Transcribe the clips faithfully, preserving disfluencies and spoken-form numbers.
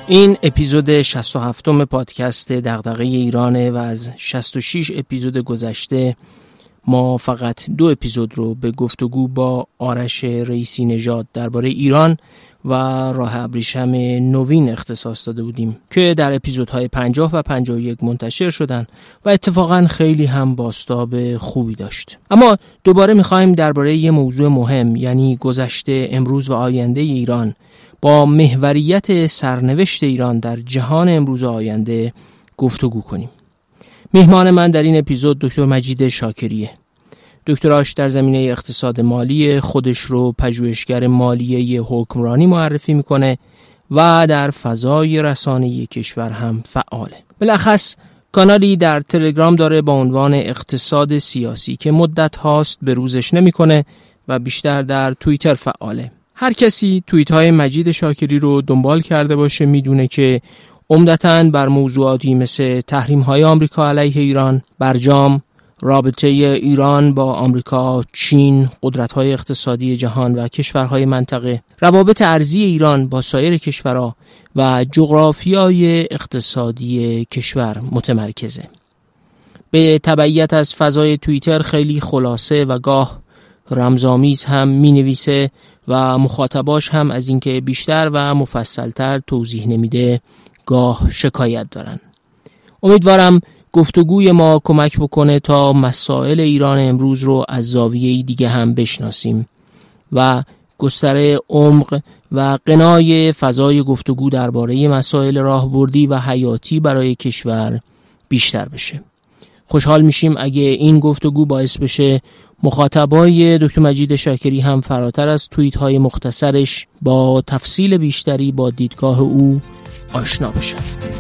این اپیزود شصت و هفتم پادکست دغدغه ایرانه و از شصت و شش اپیزود گذشته ما فقط دو اپیزود رو به گفتگو با آرش رئیسی نژاد درباره ایران و راه ابریشم نوین اختصاص داده بودیم که در اپیزودهای پنجاه و پنجاه و یک منتشر شدن و اتفاقا خیلی هم بازتاب خوبی داشت. اما دوباره میخوایم درباره یه موضوع مهم، یعنی گذشته، امروز و آینده ایران با محوریت سرنوشت ایران در جهان امروز و آینده گفتگو کنیم. مهمان من در این اپیزود دکتر مجید شاکریه. دکتراش در زمینه اقتصاد مالی، خودش رو پژوهشگر مالیه حکمرانی معرفی میکنه و در فضای رسانه‌ای کشور هم فعاله. بالاخص کانالی در تلگرام داره با عنوان اقتصاد سیاسی که مدت هاست به روزش نمیکنه و بیشتر در توییتر فعاله. هر کسی توییت های مجید شاکری رو دنبال کرده باشه میدونه که عمدتاً بر موضوعاتی مثل تحریم های آمریکا علیه ایران، برجام، رابطه ایران با آمریکا، چین، قدرت‌های اقتصادی جهان و کشورهای منطقه، روابط ارضی ایران با سایر کشورها و جغرافیای اقتصادی کشور متمرکزه. به تبعیت از فضای توییتر خیلی خلاصه و گاه رمزآمیز هم می‌نویسه و مخاطباش هم از اینکه بیشتر و مفصل‌تر توضیح نمیده گاه شکایت دارن. امیدوارم گفتگوی ما کمک بکنه تا مسائل ایران امروز رو از زاویه‌ای دیگه هم بشناسیم و گستره عمق و غنای فضای گفتگو درباره مسائل راهبردی و حیاتی برای کشور بیشتر بشه. خوشحال میشیم اگه این گفتگو باعث بشه مخاطبای دکتر مجید شاکری هم فراتر از توییت های مختصرش با تفصیل بیشتری با دیدگاه او آشنا بشن.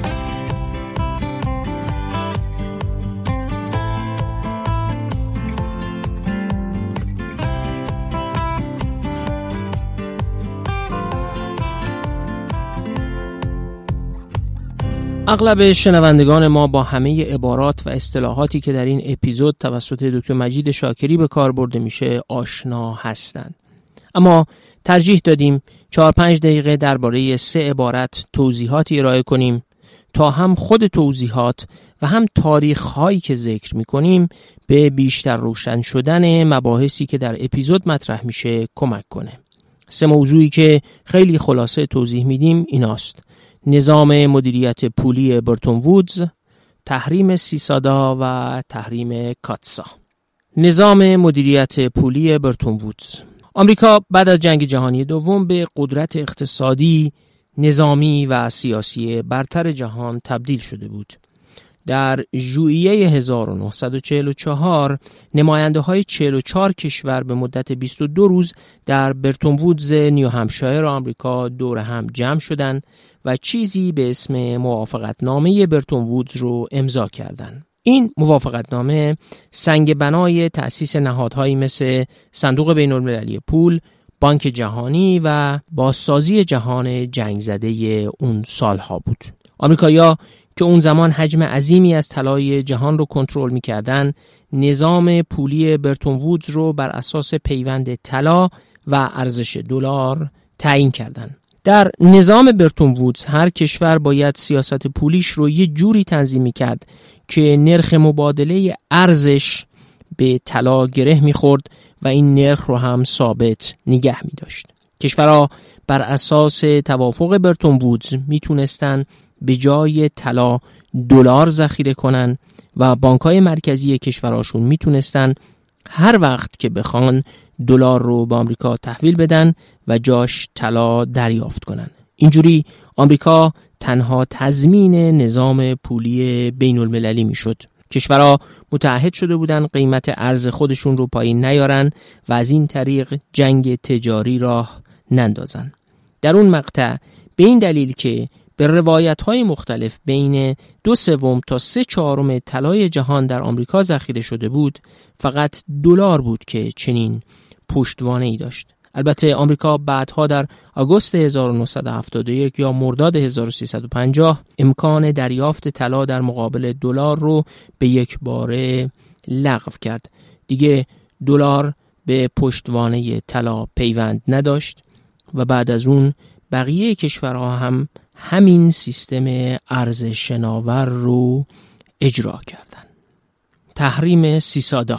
اغلب شنوندگان ما با همه عبارات و اصطلاحاتی که در این اپیزود توسط دکتر مجید شاکری به کار برده میشه آشنا هستند. اما ترجیح دادیم چهار پنج دقیقه درباره سه عبارت توضیحاتی ارائه کنیم تا هم خود توضیحات و هم تاریخ‌هایی که ذکر می‌کنیم به بیشتر روشن شدن مباحثی که در اپیزود مطرح میشه کمک کنه. سه موضوعی که خیلی خلاصه توضیح میدیم ایناست: نظام مدیریت پولی برتون وودز، تحریم سیسادا و تحریم کاتسا. نظام مدیریت پولی برتون وودز. آمریکا بعد از جنگ جهانی دوم به قدرت اقتصادی، نظامی و سیاسی برتر جهان تبدیل شده بود. در ژوئیه هزار و نهصد و چهل و چهار نماینده های چهل و چهار کشور به مدت بیست و دو روز در برتون وودز نیو همشایر آمریکا دور هم جمع شدند و چیزی به اسم موافقتنامه برتون وودز رو امضا کردند. این موافقتنامه سنگ بنای تأسیس نهادهایی مثل صندوق بین‌المللی پول، بانک جهانی و بازسازی جهان جنگ زده اون سالها بود. آمریکایی‌ها که اون زمان حجم عظیمی از طلای جهان رو کنترل می‌کردن، نظام پولی برتون وودز رو بر اساس پیوند طلا و ارزش دلار تعیین کردند. در نظام برتون وودز هر کشور باید سیاست پولیش رو یه جوری تنظیم می‌کرد که نرخ مبادله ارزش به طلا گره می‌خورد و این نرخ رو هم ثابت نگه می‌داشت. کشورها بر اساس توافق برتون وودز میتونستن به جای طلا دلار ذخیره کنن و بانک‌های مرکزی کشورهاشون میتونستن هر وقت که بخوان دلار رو به آمریکا تحویل بدن و جاش طلا دریافت کنن. اینجوری آمریکا تنها تضمین نظام پولی بین المللی میشد. کشورها متعهد شده بودن قیمت ارز خودشون رو پایین نیارن و از این طریق جنگ تجاری راه نندازن. در اون مقطع به این دلیل که به روایت‌های مختلف بین دو سوم تا سه چهارم طلای جهان در آمریکا ذخیره شده بود، فقط دلار بود که چنین پشتوانه‌ای داشت. البته آمریکا بعدها در آگوست هزار و نهصد و هفتاد و یک یا مرداد هزار و سیصد و پنجاه امکان دریافت طلا در مقابل دلار رو به یک باره لغو کرد. دیگه دلار به پشتوانه طلا پیوند نداشت و بعد از اون بقیه کشورها هم همین سیستم ارزش شناور رو اجرا کردن. تحریم سیسادا.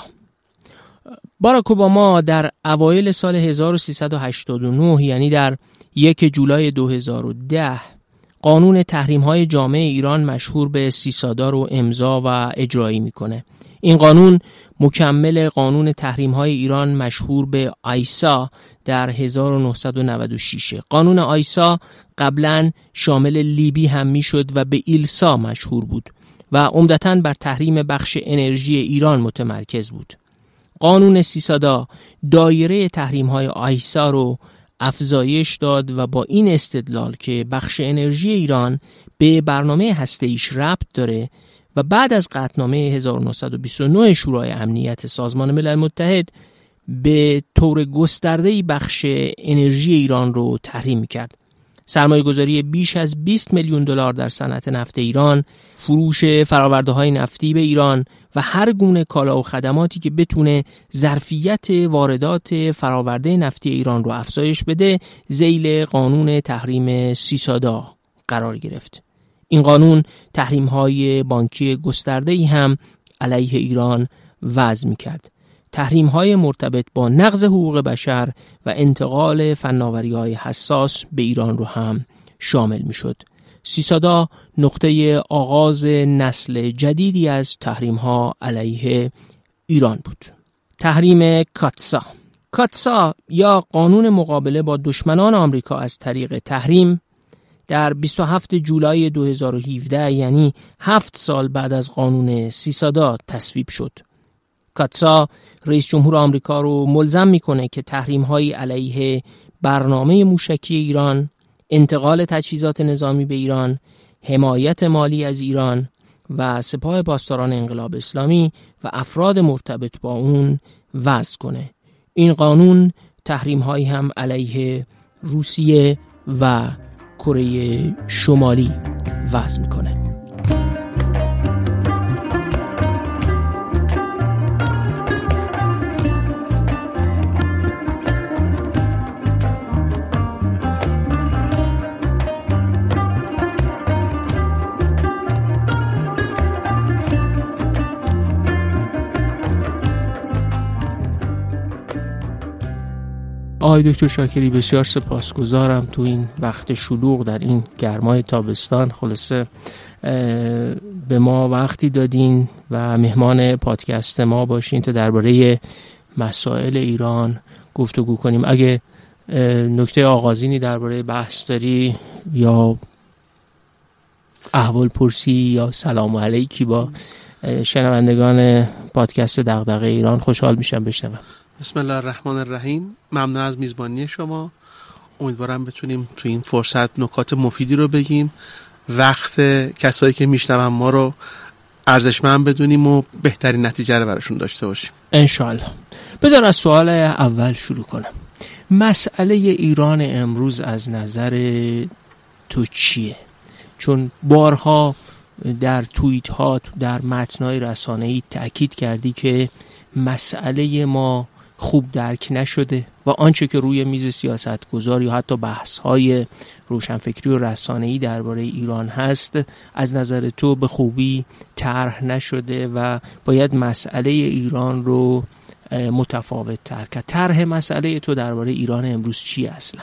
باراک اوباما در اوایل سال هزار و سیصد و هشتاد و نه یعنی در یک جولای دو هزار و ده قانون تحریم‌های جامع ایران مشهور به سیسادا رو امضا و اجرایی میکنه. این قانون مکمل قانون تحریم‌های ایران مشهور به آیسا در هزار و نهصد و نود و شش. قانون آیسا قبلاً شامل لیبی هم میشد و به ایلسا مشهور بود و عمدتاً بر تحریم بخش انرژی ایران متمرکز بود. قانون سیسادا دایره تحریم‌های آیسا رو افزایش داد و با این استدلال که بخش انرژی ایران به برنامه هسته‌ایش ربط داره و بعد از قطعنامه هزار و نهصد و بیست و نه شورای امنیت سازمان ملل متحد به طور گسترده‌ای بخش انرژی ایران رو تحریم می‌کرد. سرمایه‌گذاری بیش از بیست میلیون دلار در صنعت نفت ایران، فروش فرآورده‌های نفتی به ایران و هر گونه کالا و خدماتی که بتونه ظرفیت واردات فرآورده نفتی ایران رو افزایش بده ذیل قانون تحریم سیسادا قرار گرفت. این قانون تحریم‌های بانکی گسترده‌ای هم علیه ایران وضع می‌کرد. تحریم‌های مرتبط با نقض حقوق بشر و انتقال فناوری‌های حساس به ایران رو هم شامل می‌شد. سیسادا نقطه آغاز نسل جدیدی از تحریم‌ها علیه ایران بود. تحریم کاتسا. کاتسا یا قانون مقابله با دشمنان آمریکا از طریق تحریم در بیست و هفتم جولای دو هزار و هفده یعنی هفت سال بعد از قانون سیسادا تصویب شد. کاتسا رئیس جمهور آمریکا رو ملزم میکنه که تحریم‌های علیه برنامه موشکی ایران، انتقال تجهیزات نظامی به ایران، حمایت مالی از ایران و سپاه پاسداران انقلاب اسلامی و افراد مرتبط با اون وضع کنه. این قانون تحریم‌هایی هم علیه روسیه و کره شمالی وضع میکنه. آقای دکتر شاکری بسیار سپاسگزارم تو این وقت شلوغ در این گرمای تابستان خلاصه به ما وقتی دادین و مهمان پادکست ما باشین تا درباره مسائل ایران گفتگو کنیم. اگه نکته آغازینی درباره بحث داری یا احوال پرسی یا سلام علیکی با شنوندگان پادکست دغدغه ایران خوشحال میشم بشنوم. بسم الله الرحمن الرحیم. ممنون از میزبانی شما. امیدوارم بتونیم تو این فرصت نکات مفیدی رو بگیم، وقت کسایی که میشنون ما رو ارزشمند بدونیم و بهترین نتیجه رو براشون داشته باشیم انشالله. بذار از سوال اول شروع کنم. مسئله ایران امروز از نظر تو چیه؟ چون بارها در توییت ها در متن‌های رسانه‌ای تأکید کردی که مسئله ما خوب درک نشده و آنچه که روی میز سیاستگزار یا حتی بحث‌های روشنفکری و رسانه‌ای درباره ایران هست از نظر تو به خوبی طرح نشده و باید مسئله ایران رو متفاوت تر کرد. طرح مسئله تو درباره ایران امروز چیه اصلا؟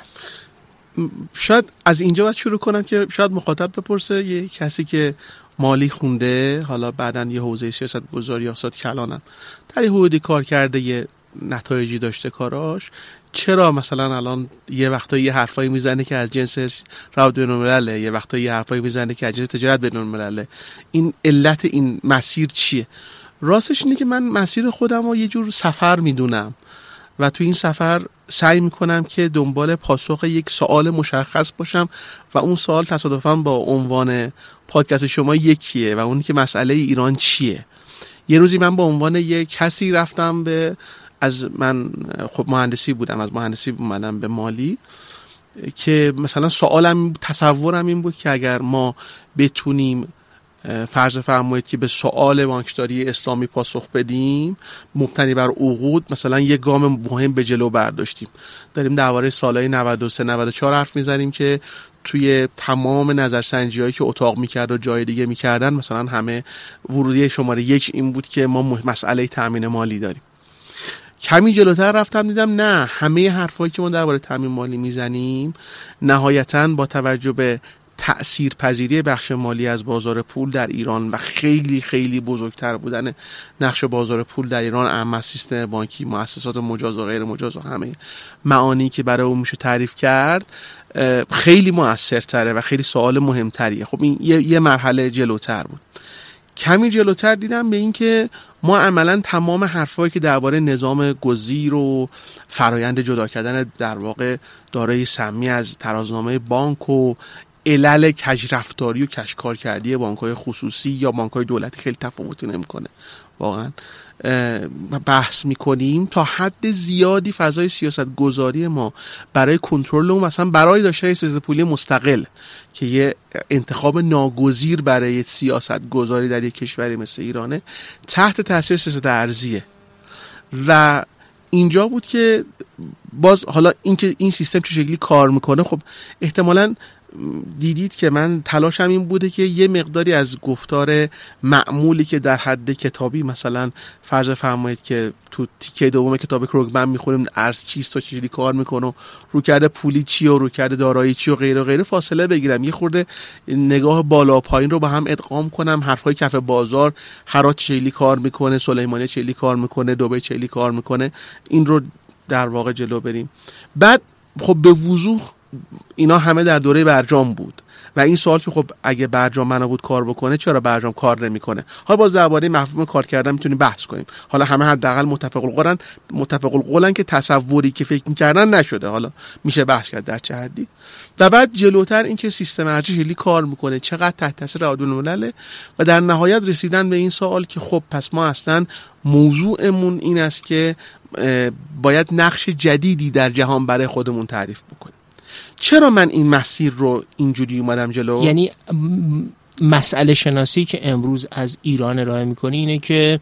شاید از اینجا باید شروع کنم که شاید مخاطب بپرسه یه کسی که مالی خونده، حالا بعدن یه حوزه سیاست گذاری یا سیاست کلانم در یه حوزه کار کرده، یه نتایجی داشته کاراش، چرا مثلا الان یه وقتا یه حرفایی میزنه که از جنس روابط بین‌الملله، یه وقتا یه حرفایی میزنه که از جنس تجارت بین‌الملله؟ این علت این مسیر چیه؟ راستش اینه که من مسیر خودم رو یه جور سفر میدونم و تو این سفر سعی میکنم که دنبال پاسخ یک سوال مشخص باشم و اون سوال تصادفاً با عنوان پادکست شما یکیه و اون که مسئله ایران چیه. یه روزی من با عنوان یک کسی رفتم به از من خب مهندسی بودم، از مهندسی اومدم به مالی، که مثلا سوالم تصورم این بود که اگر ما بتونیم فرض فرمایید که به سوال بانکداری اسلامی پاسخ بدیم مبتنی بر عقود، مثلا یک گام مهم به جلو برداشتیم. داریم درباره سالهای نود و سه نود و چهار حرف میزنیم که توی تمام نظرسنجی‌هایی که اتاق میکرد و جای دیگه میکردن مثلا همه ورودی شماره یک این بود که ما مسئله تامین مالی داریم. کمی جلوتر رفتم دیدم نه، همه حرفایی که ما درباره تامین مالی میزنیم نهایتاً با توجه به تأثیر پذیری بخش مالی از بازار پول در ایران و خیلی خیلی بزرگتر بودن نقش بازار پول در ایران، اما سیستم بانکی، مؤسسات مجاز و غیر مجاز و همه معانی که برای اون میشه تعریف کرد، خیلی موثرتره و خیلی سوال مهمتریه. خب این یه, یه مرحله جلوتر بود. کمی جلوتر دیدم به این که ما عملا تمام حرفایی که درباره نظام گزیر و فرایند جدا کردن در واقع دارایی سمی از ترازنامه بانک و علل کجرفتاری و کشکار کردی بانک‌های خصوصی یا بانک‌های دولتی خیلی تفاوتی نمی‌کنه واقعا بحث می‌کنیم، تا حد زیادی فضای سیاست گذاری ما برای کنترل اون، مثلا برای داشتن سیاست پولی مستقل که یه انتخاب ناگزیر برای سیاست گذاری در یک کشوری مثل ایرانه، تحت تاثیر سیاست ارزیه. و اینجا بود که باز حالا اینکه این سیستم چه شکلی کار میکنه، خب احتمالاً دیدید که من تلاشم این بوده که یه مقداری از گفتار معمولی که در حد کتابی مثلا فرض فرمایید که تو تیکه دوم کتاب کروگمن میخونیم ارز چیست و چجوری کار میکنه، رویکرد پولی چی و رویکرد دارایی چی و غیره و غیره، فاصله بگیرم، یه خورده نگاه بالا پایین رو با هم ادغام کنم، حرفای کف بازار، هرات چجوری کار میکنه، سلیمانی چجوری کار میکنه، دبی چجوری کار میکنه، این رو در واقع جلو بریم. بعد خب به وضوح اینا همه در دوره برجام بود و این سوال که خب اگه برجام منو بود کار بکنه چرا برجام کار نمیکنه. حالا باز درباره مفهوم کار کردن میتونیم بحث کنیم. حالا همه حداقل متفق القولن متفق القولن که تصوری که فکر میکردن نشده، حالا میشه بحث کرد در چه حدی. و بعد جلوتر این که سیستم ارزی خیلی کار میکنه، چقدر تحت تاثیر عدالت‌الملل، و در نهایت رسیدن به این سوال که خب پس ما اصلا موضوعمون این است که باید نقش جدیدی در جهان برای خودمون تعریف بکنیم. چرا من این مسیر رو اینجوری اومدم جلو؟ یعنی مسئله شناسی که امروز از ایران ارائه میکنی اینه که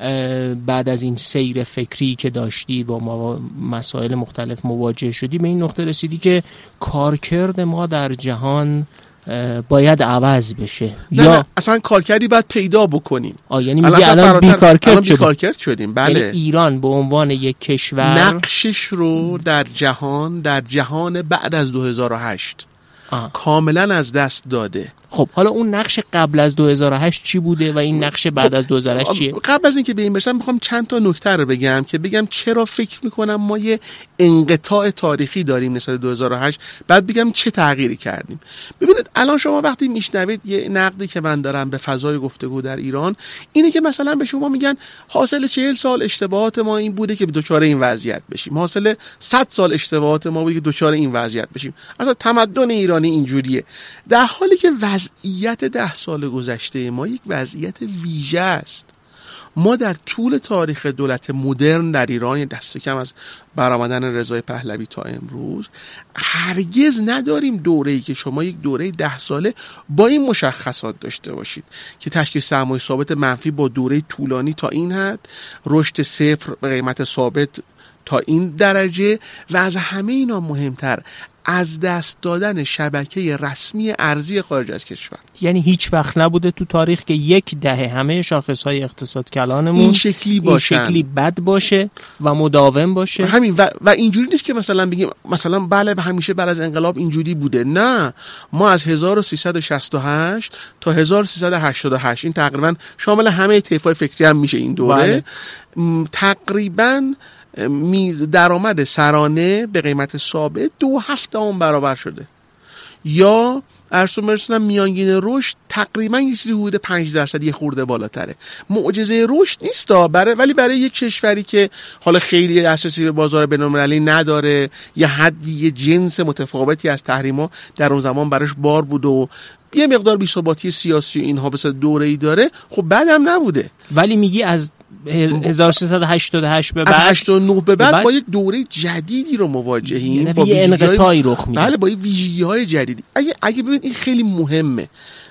بعد از این سیر فکری که داشتی با مسائل مختلف مواجه شدی، به این نقطه رسیدی که کارکرد ما در جهان باید عوض بشه. نه یا نه اصلا کارکردی باید پیدا بکنیم. آه یعنی میگه الان بیکارکرد شدیم. بیکارکرد شدیم. بله. یعنی ایران به عنوان یک کشور نقشش رو در جهان در جهان بعد از دو هزار و هشت آه. کاملا از دست داده. خب حالا اون نقش قبل از دو هزار و هشت چی بوده و این نقش بعد از دو هزار و هشت چیه؟ قبل از اینکه به این برسم میخوام چند تا نکته رو بگم که بگم چرا فکر میکنم ما یه انقطاع تاریخی داریم نسبت دو هزار و هشت، بعد بگم چه تغییری کردیم. ببینید الان شما وقتی میشنوید یه نقدی که من دارم به فضای گفتگو در ایران اینه که مثلا به شما میگن حاصل چهل سال اشتباهات ما این بوده که دچار این وضعیت بشیم، حاصل صد سال اشتباهات ما بوده که دچار این وضعیت بشیم. اصلا تمدن ایرانی اینجوریه، در حالی که وضعیت ده سال گذشته ما یک وضعیت ویژه است. ما در طول تاریخ دولت مدرن در ایران، دست کم از برآمدن رضای پهلوی تا امروز، هرگز نداریم دوره‌ای که شما یک دوره ده ساله با این مشخصات داشته باشید که تشکیل سرمایه ثابت منفی با دوره طولانی تا این حد، رشد صفر به قیمت ثابت تا این درجه، و از همه اینا مهمتر از دست دادن شبکه رسمی ارزی خارج از کشور. یعنی هیچ وقت نبوده تو تاریخ که یک دهه همه شاخصهای اقتصاد کلانمون این شکلی باشه، این شکلی بد باشه و مداوم باشه. همین و, و اینجوری نیست که مثلا بگیم مثلا بله همیشه بعد از انقلاب اینجوری بوده. نه، ما از هزار و سیصد و شصت و هشت تا هزار و سیصد و هشتاد و هشت، این تقریبا شامل همه طیف‌های فکری هم میشه این دوره، بله. تقریبا میز درآمد سرانه به قیمت ثابت دو هفته هم برابر شده، یا ارسو مرسونم میانگین رشد تقریبا یه چیزی حدود پنج درصد یه خورده بالاتره. معجزه رشد نیست برای، ولی برای یک کشوری که حالا خیلی دسترسی به بازار بین‌المللی نداره، یه حدی یه جنس متفاوتی از تحریما در اون زمان براش بار بود و یه مقدار بی‌ثباتی سیاسی اینها به دوره‌ای داره، خب بعدم نبوده. ولی میگی از هزار و سیصد و هشتاد و هشت به بعد، از هشتاد و نه به بعد, بعد با یک دوره جدیدی رو مواجهیم، با یه انقطاعی رخ میده. بله، با یه ویژگی‌های جدیدی. اگه اگه ببینید این خیلی مهمه،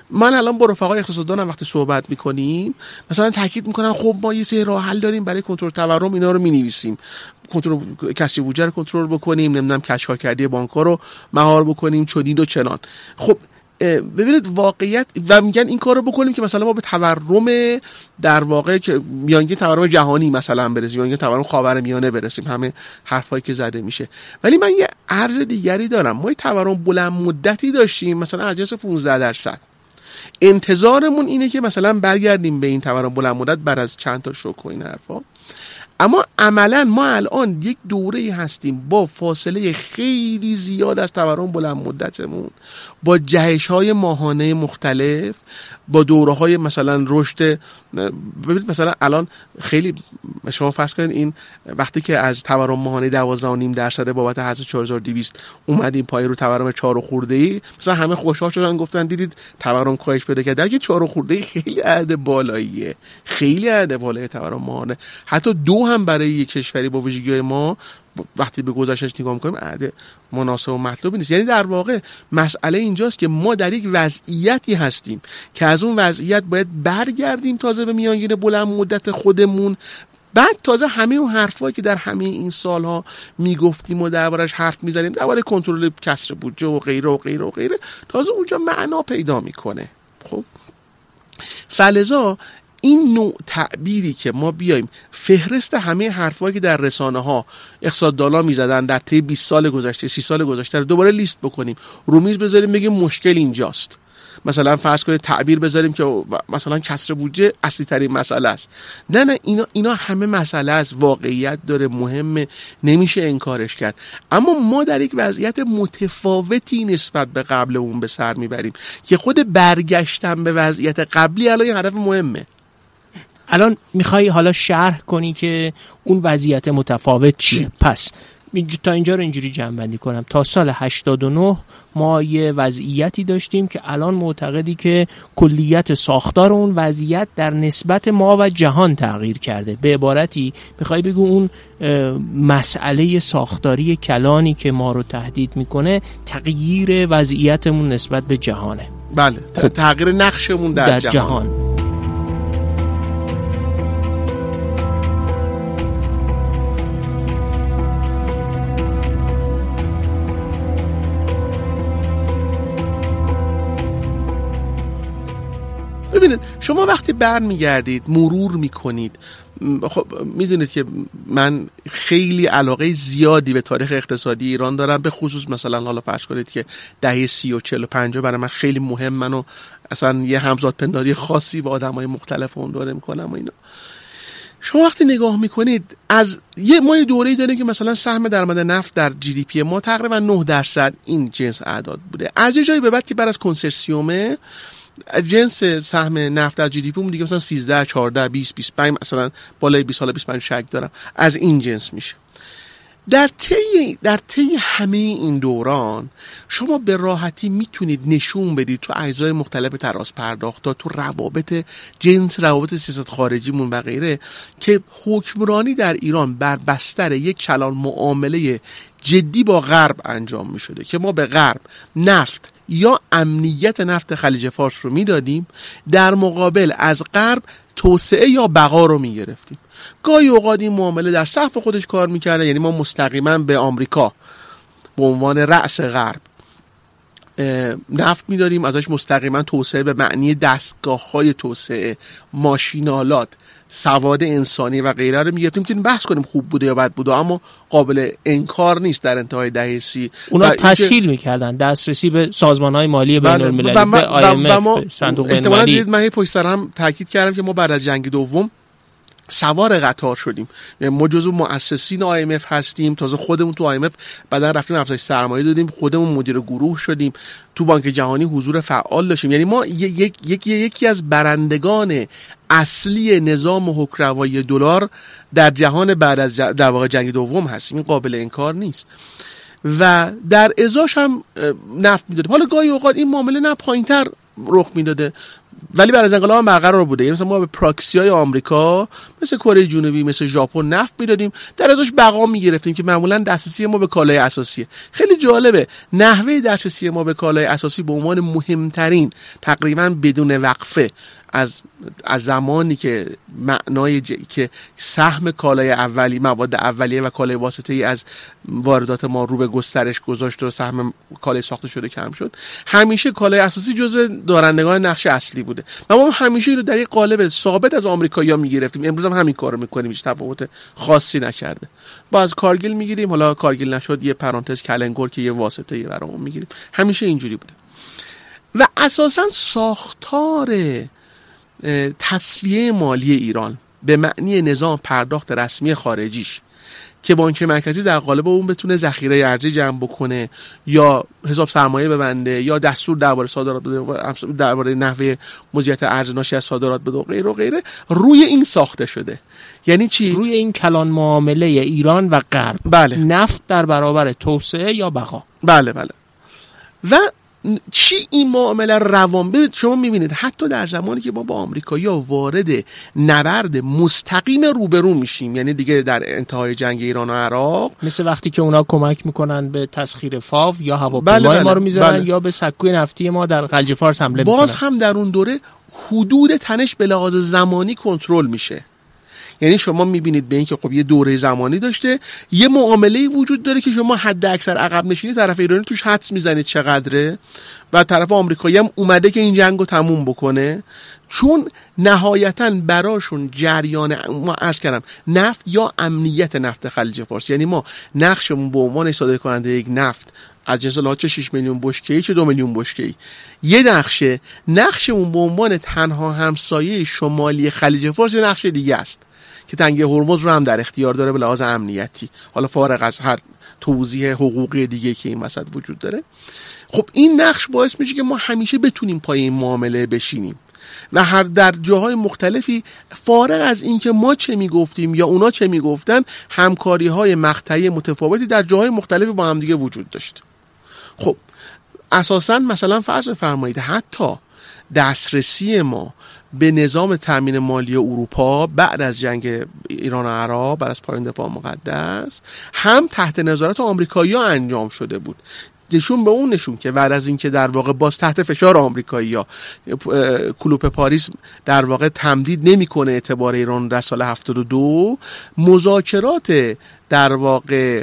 من الان با رفقای اقتصاددانم وقتی صحبت میکنیم مثلا تاکید میکنن خب ما یه سری راه حل داریم برای کنترل تورم، اینا رو مینویسیم، کنترل کسری بودجه رو کنترل بکنیم، نمیدونم کشف کردی بانک‌ها رو مهار بکنیم، چنین و چنان. خب ببینید واقعیت و میگن این کارو بکنیم که مثلا ما به تورم در واقع که میانگین تورم جهانی مثلا برسیم، میانگین تورم خاورمیانه برسیم، همه حرفایی که زده میشه. ولی من یه عرض دیگری دارم، ما یه تورم بلند مدتی داشتیم مثلا از جنس پانزده درصد. انتظارمون اینه که مثلا برگردیم به این تورم بلند مدت بعد از چند تا شوک و این حرفا. اما عملا ما الان یک دوره هستیم با فاصله خیلی زیاد از تورم بلند مدتمون، با جهش‌های ماهانه مختلف، با دوره‌های مثلا رشد. ببینید مثلا الان خیلی شما فرض کنید این وقتی که از تورم ماهانه دوازده و نیم درصد بابت حذف چهار هزار و دویست اومدیم پای رو تورم چهار خورده‌ای، مثلا همه خوشحال شدن گفتن دیدید تورم کاهش پیدا کرد. درگه چهار خورده‌ای خیلی عدد بالاییه، خیلی عدد بالای تورم ماهانه. حتی دو هم برای یک کشوری با ویژگی‌های ما وقتی به گذشتهش نگاه می‌کنیم عدد مناسب و مطلوبی نیست. یعنی در واقع مسئله اینجاست که ما در یک وضعیتی هستیم که از اون وضعیت باید برگردیم تازه به میانگین بلند مدت خودمون، بعد تازه همه اون حرفایی که در همه این سالها میگفتیم و دربارش حرف میزنیم درباره کنترل کسر بودجه و غیره و غیره و غیره تازه اونجا معنا پیدا میکنه. خب فلذا این نوع تعبیری که ما بیایم فهرست همه حرفایی که در رسانه ها اقتصاددانا میزدن در طی بیست سال گذشته سی سال گذشته رو دوباره لیست بکنیم، رو میز بذاریم بگیم مشکل اینجاست، مثلا فرض کنید تعبیر بذاریم که مثلا کسر بودجه اصلی ترین مسئله است. نه نه اینا اینا همه مسئله است، واقعیت داره، مهمه، نمیشه انکارش کرد. اما ما در یک وضعیت متفاوتی نسبت به قبل اون به سر میبریم که خود برگشتن به وضعیت قبلی الان یه هدف مهمه. الان میخوای حالا شرح کنی که اون وضعیت متفاوت چیه؟ پس تا اینجا رو اینجوری جمع‌بندی کنم. تا سال هشتاد و نه ما یه وضعیتی داشتیم که الان معتقدی که کلیت ساختار اون وضعیت در نسبت ما و جهان تغییر کرده. به عبارتی میخوای بگو اون مسئله ساختاری کلانی که ما رو تهدید میکنه تغییر وضعیتمون نسبت به جهانه. بله، خب. تغییر نقشمون در, در جهان, جهان. ببینید شما وقتی برمیگردید مرور میکنید، خب میدونید که من خیلی علاقه زیادی به تاریخ اقتصادی ایران دارم، به خصوص مثلا حالا فرض کنید که دهه سی و چهل و پنجاه برای من خیلی مهم، منو اصلا یه همزاد پنداری خاصی با آدمای مختلف اون دوره میکنم و اینا. شما وقتی نگاه میکنید از یه ما یه دوره‌ای داریم که مثلا سهم درآمد نفت در جی دی پی ما تقریبا نه درصد این جنس اعداد بوده. از یه جایی به بعد که بعد از کنسرسیومه جنس سهم نفت از جی دی پی اون دیگه مثلا سیزده چهارده بیست بیست و پنج مثلا بالای بیست سال بیست و پنج شک دارم از این جنس میشه. در طی در طی همه این دوران شما به راحتی میتونید نشون بدید تو اجزای مختلف تراز پرداختا، تو روابط جنس روابط سیاست خارجیمون و غیره که حکمرانی در ایران بر بستر یک کلان معامله جدی با غرب انجام میشده که ما به غرب نفت یا امنیت نفت خلیج فارس رو میدادیم، در مقابل از غرب توسعه یا بقا رو میگرفتیم. گاهی اوقات این معامله در صف خودش کار میکرده، یعنی ما مستقیما به آمریکا به عنوان رأس غرب نفت میدادیم، ازش مستقیما توسعه به معنی دستگاه‌های توسعه، ماشینالات، سواد انسانی و غیره رو میگفتیم. میتونیم بحث کنیم خوب بوده یا بد بوده، اما قابل انکار نیست در انتهای دهه سی اونا تسهیل میکردن دسترسی به سازمان‌های مالی بین المللی، به آی ام اف، صندوق بین المللی. من هی پشت سر هم تاکید کردم که ما بعد از جنگ دوم سوار قطار شدیم، ما جزو مؤسسین آی ام اف هستیم، تازه خودمون تو آی ام اف بعدن رفتیم افزایش سرمایه دادیم، خودمون مدیر گروه شدیم، تو بانک جهانی حضور فعال داشتیم. یعنی ما یک یک یکی از برندگان اصلی نظام حکمروایی دلار در جهان بعد از در واقع جنگ دوم هستیم، این قابل انکار نیست. و در ازاش هم نفت میدادیم. حالا گاهی اوقات این معامله نه پایینتر رخ میداده، ولی بعد از انقلاب برقرار بوده. یعنی مثلا ما به پراکسی‌های آمریکا مثل کره جنوبی، مثل ژاپن نفت میدادیم، در ازاش بقا میگرفتیم که معمولا دسترسی ما به کالای اساسیه. خیلی جالبه نحوه دسترسی ما به کالای اساسی به عنوان مهمترین تقریبا بدون وقفه از از زمانی که معنای ج... که سهم کالای اولی، مواد اولیه و کالای واسطه‌ای از واردات ما رو به گسترش گذاشت و سهم کالای ساخته شده کم شد، همیشه کالای اساسی جزو دارندگان نقش اصلی بوده. ما همیشه اینو در یک قالب ثابت از آمریکایی‌ها میگرفتیم. امروز هم همین کارو میکنیم، هیچ تفاوت خاصی نکرده. با از کارگیل میگیریم، حالا کارگیل نشد یه پرانتز کلنگور که یه واسطه‌ای برامون میگیریم. همیشه اینجوری بوده. و اساساً ساختار تصفیه مالی ایران به معنی نظام پرداخت رسمی خارجیش که بانک مرکزی در قالب اون بتونه ذخیره ارزی جمع بکنه یا حساب سرمایه ببنده یا دستور درباره صادرات بده، درباره نحوه مدیریت ارز ناشی از صادرات بده و غیره و غیره، روی این ساخته شده. یعنی چی؟ روی این کلان معامله ایران و غرب. بله. نفت در برابر توسعه یا بقا. بله بله. و چی این معامله روان؟ ببینید شما میبینید حتی در زمانی که ما با آمریکایی‌ها وارد نبرد مستقیم روبرو میشیم، یعنی دیگه در انتهای جنگ ایران و عراق، مثل وقتی که اونا کمک میکنن به تسخیر فاو یا هواپیمای بله بله ما رو میزنن بله. یا به سکوی نفتی ما در خلیج فارس حمله میکنن، باز هم در اون دوره حدود تنش به لحاظ زمانی کنترل میشه. یعنی شما میبینید به این که خب یه دوره زمانی داشته، یه معامله‌ای وجود داره که شما حد اکثر عقب نشینی طرف ایرانی توش حدس میزنید چقدره و طرف آمریکایی هم اومده که این جنگو تموم بکنه، چون نهایتاً براشون جریان ما عرض کردم نفت یا امنیت نفت خلیج فارس، یعنی ما نقشمون به عنوان صادر کننده یک نفت از جنس لا چه شش میلیون بشکه‌ای چه دو میلیون بشکه‌ای، یه نقشه نقشمون به عنوان تنها همسایه شمالی خلیج فارس یه نقشه دیگه است که تنگه هرمز رو هم در اختیار داره به لحاظ امنیتی، حالا فارغ از هر توضیح حقوقی دیگه که این وسط وجود داره. خب این نقش باعث میشه که ما همیشه بتونیم پای این معامله بشینیم و هر در جاهای مختلفی فارغ از این که ما چه میگفتیم یا اونا چه میگفتن، همکاری های مقطعی متفاوتی در جاهای مختلفی با هم دیگه وجود داشت. خب اساساً مثلا فرض فرمایید حتی دسترسی ما به نظام تامین مالی اروپا بعد از جنگ ایران و عراق، بعد از پایان دفاع مقدس، هم تحت نظارت آمریکایی‌ها انجام شده بود. نشون به اون نشون که بعد از اینکه در واقع باز تحت فشار آمریکایی‌ها کلوپ پاریس در واقع تمدید نمی‌کنه اعتبار ایران در سال هفتاد و دو، مذاکرات در واقع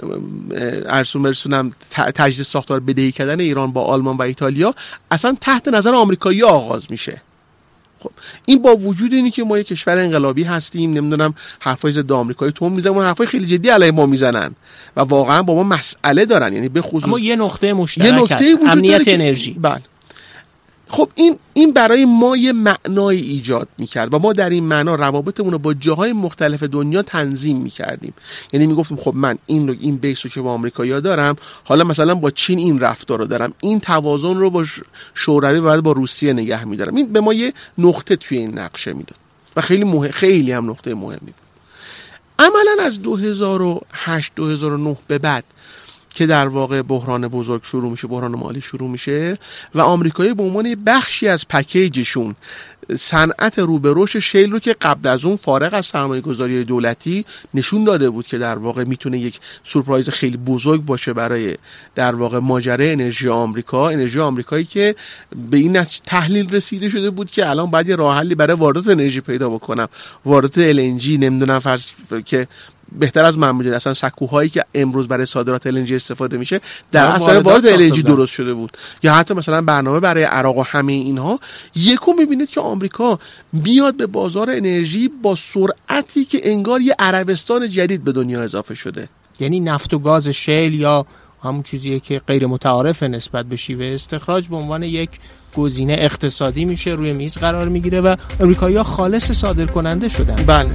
ارسون برسونم تجدید ساختار بدهی کردن ایران با آلمان و ایتالیا اصلا تحت نظر آمریکایی آغاز میشه. خب این با وجود اینی که ما یک کشور انقلابی هستیم، نمیدونم حرفای ضد آمریکایی تو میزنن و حرفای خیلی جدی علیه ما میزنن و واقعا با ما مسئله دارن، یعنی به خصوص اما یه نقطه مشترک هست، امنیت انرژی. بله. خب این این برای ما یه معنای ایجاد میکرد و ما در این معنا روابطمون رو با جاهای مختلف دنیا تنظیم میکردیم. یعنی میگفتیم خب من این رو این بیس رو که با آمریکایی‌ها دارم، حالا مثلا با چین این رفتار رو دارم، این توازن رو با شوروی و بعد با روسیه نگه میدارم. این به ما یه نقطه توی این نقشه میداد و خیلی مهم، خیلی هم نقطه مهمی بود. عملاً از دو هزار و هشت دو هزار و نه به بعد که در واقع بحران بزرگ شروع میشه، بحران مالی شروع میشه و آمریکایی به عنوان بخشی از پکیجشون صنعت رو به رشد شیل رو که قبل از اون فارغ از سرمایه‌گذاری دولتی نشون داده بود که در واقع میتونه یک سورپرایز خیلی بزرگ باشه برای در واقع ماجرای انرژی آمریکا، انرژی آمریکایی که به این تحلیل رسیده شده بود که الان باید یه راه حلی برای واردات انرژی پیدا بکنم، واردات ال ان جی، نمیدونم فرض که بهتر از من میدونید اصلا سکوهایی که امروز برای صادرات ال ان جی استفاده میشه در اصل برای وارد ال ان جی درست شده بود، یا حتی مثلا برنامه برای عراق و همه اینها. یکو میبینید که آمریکا میاد به بازار انرژی با سرعتی که انگار یه عربستان جدید به دنیا اضافه شده. یعنی نفت و گاز شیل یا همون چیزیه که غیر متعارف نسبت به شیوه استخراج به عنوان یک گزینه اقتصادی میشه، روی میز قرار میگیره و آمریکایی‌ها خالص صادر کننده شدن. بله.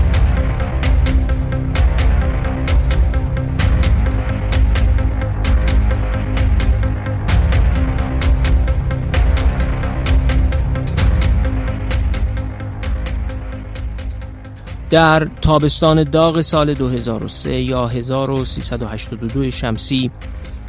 در تابستان داغ سال دو هزار و سه یا هزار و سیصد و هشتاد و دو شمسی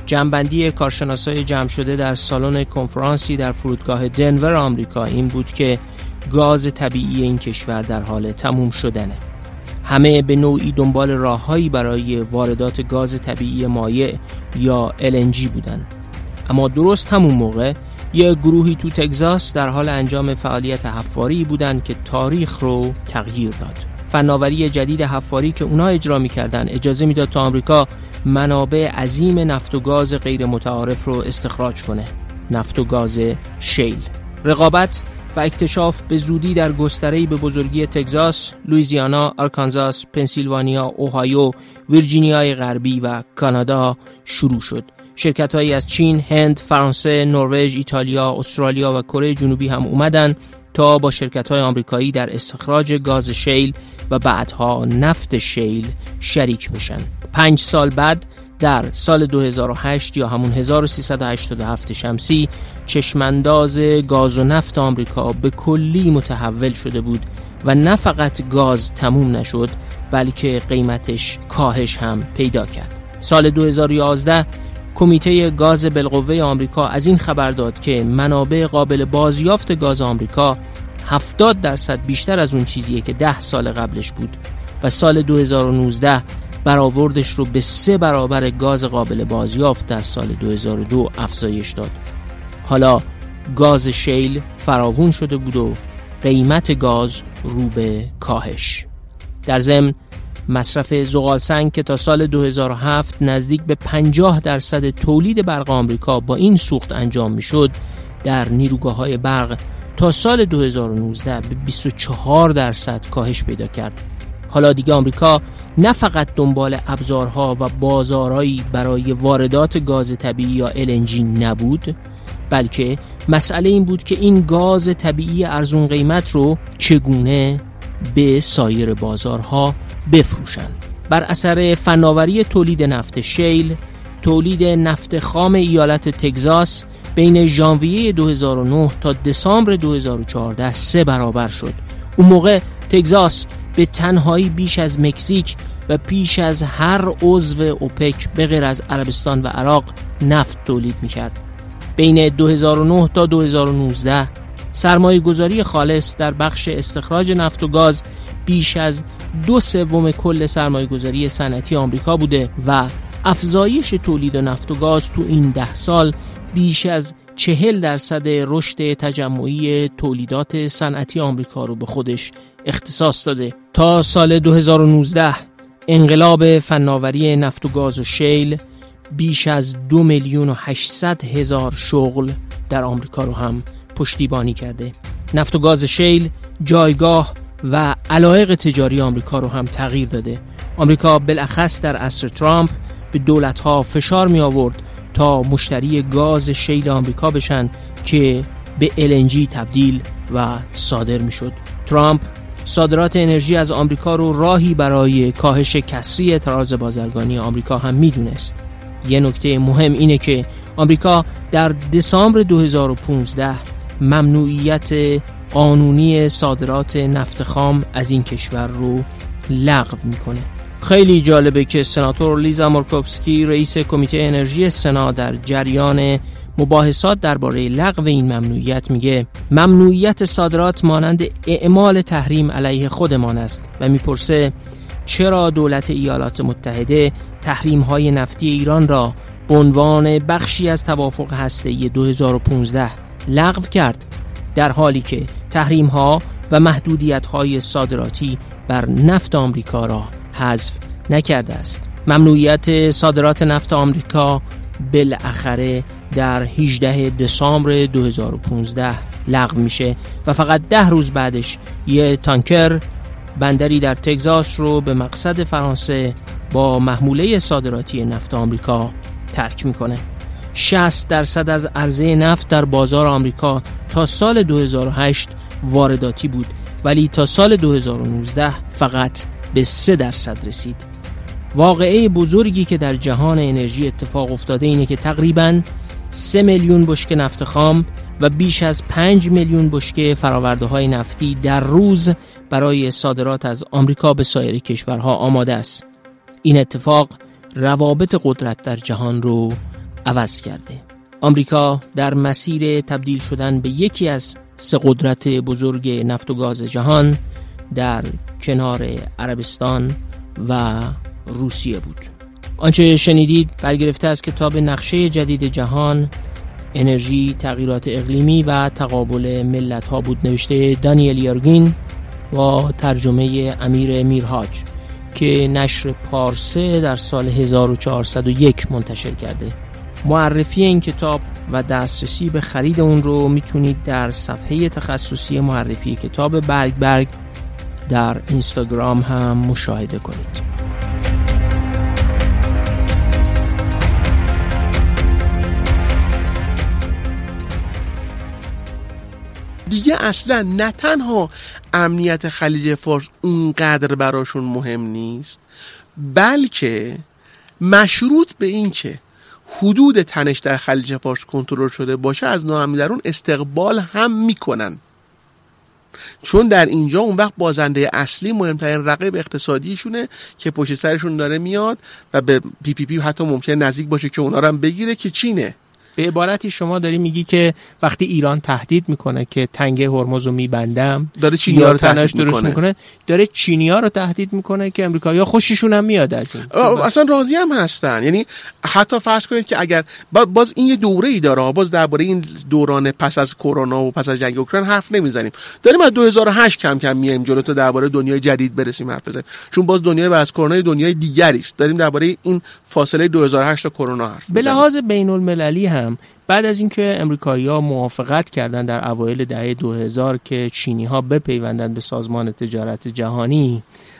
جمع‌بندی کارشناسای جمع شده در سالن کنفرانسی در فرودگاه دنور آمریکا این بود که گاز طبیعی این کشور در حال تموم شدنه. همه به نوعی دنبال راههایی برای واردات گاز طبیعی مایع یا ال ان جی بودن. اما درست همون موقع یک گروهی تو تگزاس در حال انجام فعالیت حفاری بودن که تاریخ رو تغییر داد. فناوری جدید حفاری که اونا اجرا می‌کردن اجازه میداد تا آمریکا منابع عظیم نفت و گاز غیر متعارف رو استخراج کنه. نفت و گاز شیل. رقابت و اکتشاف به زودی در گستره‌ای به بزرگی تگزاس، لوئیزیانا، آرکانزاس، پنسیلوانیا، اوهایو، ویرجینیای غربی و کانادا شروع شد. شرکت‌هایی از چین، هند، فرانسه، نروژ، ایتالیا، استرالیا و کره جنوبی هم اومدن تا با شرکت‌های آمریکایی در استخراج گاز شیل و بعدها نفت شیل شریک بشن. پنج سال بعد در سال دو هزار و هشت یا همون هزار و سیصد و هشتاد و هفت شمسی چشمانداز گاز و نفت آمریکا به کلی متحول شده بود و نه فقط گاز تموم نشد بلکه قیمتش کاهش هم پیدا کرد. سال دو هزار و یازده کمیته گاز بالقوه آمریکا از این خبر داد که منابع قابل بازیافت گاز آمریکا هفتاد درصد بیشتر از اون چیزیه که ده سال قبلش بود و سال دو هزار و نوزده برآوردش رو به سه برابر گاز قابل بازیافت در سال دو هزار و دو افزایش داد. حالا گاز شیل فراوون شده بود و قیمت گاز رو به کاهش. در ضمن مصرف زغالسنگ که تا سال دو هزار و هفت نزدیک به پنجاه درصد تولید برق آمریکا با این سوخت انجام میشد، در نیروگاه‌های برق تا سال دو هزار و نوزده به بیست و چهار درصد کاهش پیدا کرد. حالا دیگه آمریکا نه فقط دنبال ابزارها و بازارهایی برای واردات گاز طبیعی یا ال ان جی نبود، بلکه مسئله این بود که این گاز طبیعی ارزون قیمت رو چگونه به سایر بازارها بفروشن. بر اثر فناوری تولید نفت شیل، تولید نفت خام ایالت تگزاس بین ژانویه دو هزار و نه تا دسامبر دو هزار و چهارده سه برابر شد. اون موقع تگزاس به تنهایی بیش از مکزیک و پیش از هر عضو اوپک به غیر از عربستان و عراق نفت تولید می‌کرد. بین دو هزار و نه تا دو هزار و نوزده سرمایه گذاری خالص در بخش استخراج نفت و گاز بیش از دو سوم کل سرمایه گذاری صنعتی آمریکا بوده و افزایش تولید نفت و گاز تو این ده سال بیش از چهل درصد رشد تجمعی تولیدات صنعتی آمریکا رو به خودش اختصاص داده. تا سال دو هزار و نوزده انقلاب فناوری نفت و گاز و شیل بیش از دو میلیون و هشتصد هزار شغل در آمریکا رو هم پشتیبانی کرده. نفت و گاز شیل جایگاه و علایق تجاری آمریکا رو هم تغییر داده. آمریکا بالاخص در عصر ترامپ به دولت‌ها فشار می آورد تا مشتری گاز شیل آمریکا بشن که به ال ان جی تبدیل و صادر می شد. ترامپ صادرات انرژی از آمریکا رو راهی برای کاهش کسری اعتراض بازرگانی آمریکا هم می دونست. یه نکته مهم اینه که آمریکا در دسامبر دو هزار و پانزده ممنوعیت قانونی صادرات نفت خام از این کشور رو لغو میکنه. خیلی جالبه که سناتور لیزا مورکوفسکی رئیس کمیته انرژی سنا در جریان مباحثات درباره لغو این ممنوعیت میگه ممنوعیت صادرات مانند اعمال تحریم علیه خودمان است و میپرسه چرا دولت ایالات متحده تحریم‌های نفتی ایران را به عنوان بخشی از توافق هسته‌ای دو هزار و پانزده لغو کرد، در حالی که تحریم‌ها و محدودیت‌های صادراتی بر نفت آمریکا را حذف نکرده است. ممنوعیت صادرات نفت آمریکا بالاخره در هجدهم دسامبر دو هزار و پانزده لغو میشه و فقط ده روز بعدش یه تانکر بندری در تگزاس رو به مقصد فرانسه با محموله صادراتی نفت آمریکا ترک میکنه. شصت درصد از عرضه نفت در بازار آمریکا تا سال دو هزار و هشت وارداتی بود، ولی تا سال دو هزار و نوزده فقط به سه درصد رسید. واقعه بزرگی که در جهان انرژی اتفاق افتاده اینه که تقریباً سه میلیون بشکه نفت خام و بیش از پنج میلیون بشکه فراورده های نفتی در روز برای صادرات از آمریکا به سایر کشورها آماده است. این اتفاق روابط قدرت در جهان رو عوض کرده. آمریکا در مسیر تبدیل شدن به یکی از سه قدرت بزرگ نفت و گاز جهان در کنار عربستان و روسیه بود. آنچه شنیدید برگرفته از کتاب نقشه جدید جهان، انرژی، تغییرات اقلیمی و تقابل ملت‌ها بود، نوشته دانیل یارگین با ترجمه امیر میرهاج که نشر پارسه در سال هزار و چهارصد و یک منتشر کرده. معرفی این کتاب و دسترسی به خرید اون رو میتونید در صفحه تخصصی معرفی کتاب برگ برگ در اینستاگرام هم مشاهده کنید. دیگه اصلا نه تنها امنیت خلیج فارس اونقدر براشون مهم نیست، بلکه مشروط به این که حدود تنش در خلیج فارس کنترل شده باشه از ناامنی‌دارون استقبال هم میکنن، چون در اینجا اون وقت بازنده اصلی مهمترین رقیب اقتصادیشونه که پشت سرشون داره میاد و به پی پی پی حتی ممکن نزدیک باشه که اونا رو هم بگیره، که چینه. به عبارتی شما داری میگی که وقتی ایران تهدید میکنه که تنگه هرمز رو میبندم، داره چینی‌ها رو تهدید درست میکنه، داره چینی‌ها رو تهدید میکنه که امریکایی‌ها خوششون هم میاد از این. اصلا راضی هم هستن. یعنی حتی فرض کنید که اگر باز این یه دوره‌ای داره، باز درباره این دوران پس از کرونا و پس از جنگ اوکراین حرف نمیزنیم، داریم از دو هزار و هشت کم کم میایم جلو تا درباره دنیای جدید برسیم حرف بزنیم، چون باز دنیای بعد از کرونا دنیای دیگری است. داریم درباره این فاصله دو هزار و هشت تا کرونا حرف به لحاظ بین‌المللی هم بعد از اینکه امریکایی‌ها موافقت کردن در اوایل دهه دو هزار که چینی‌ها بپیوندن به سازمان تجارت جهانی،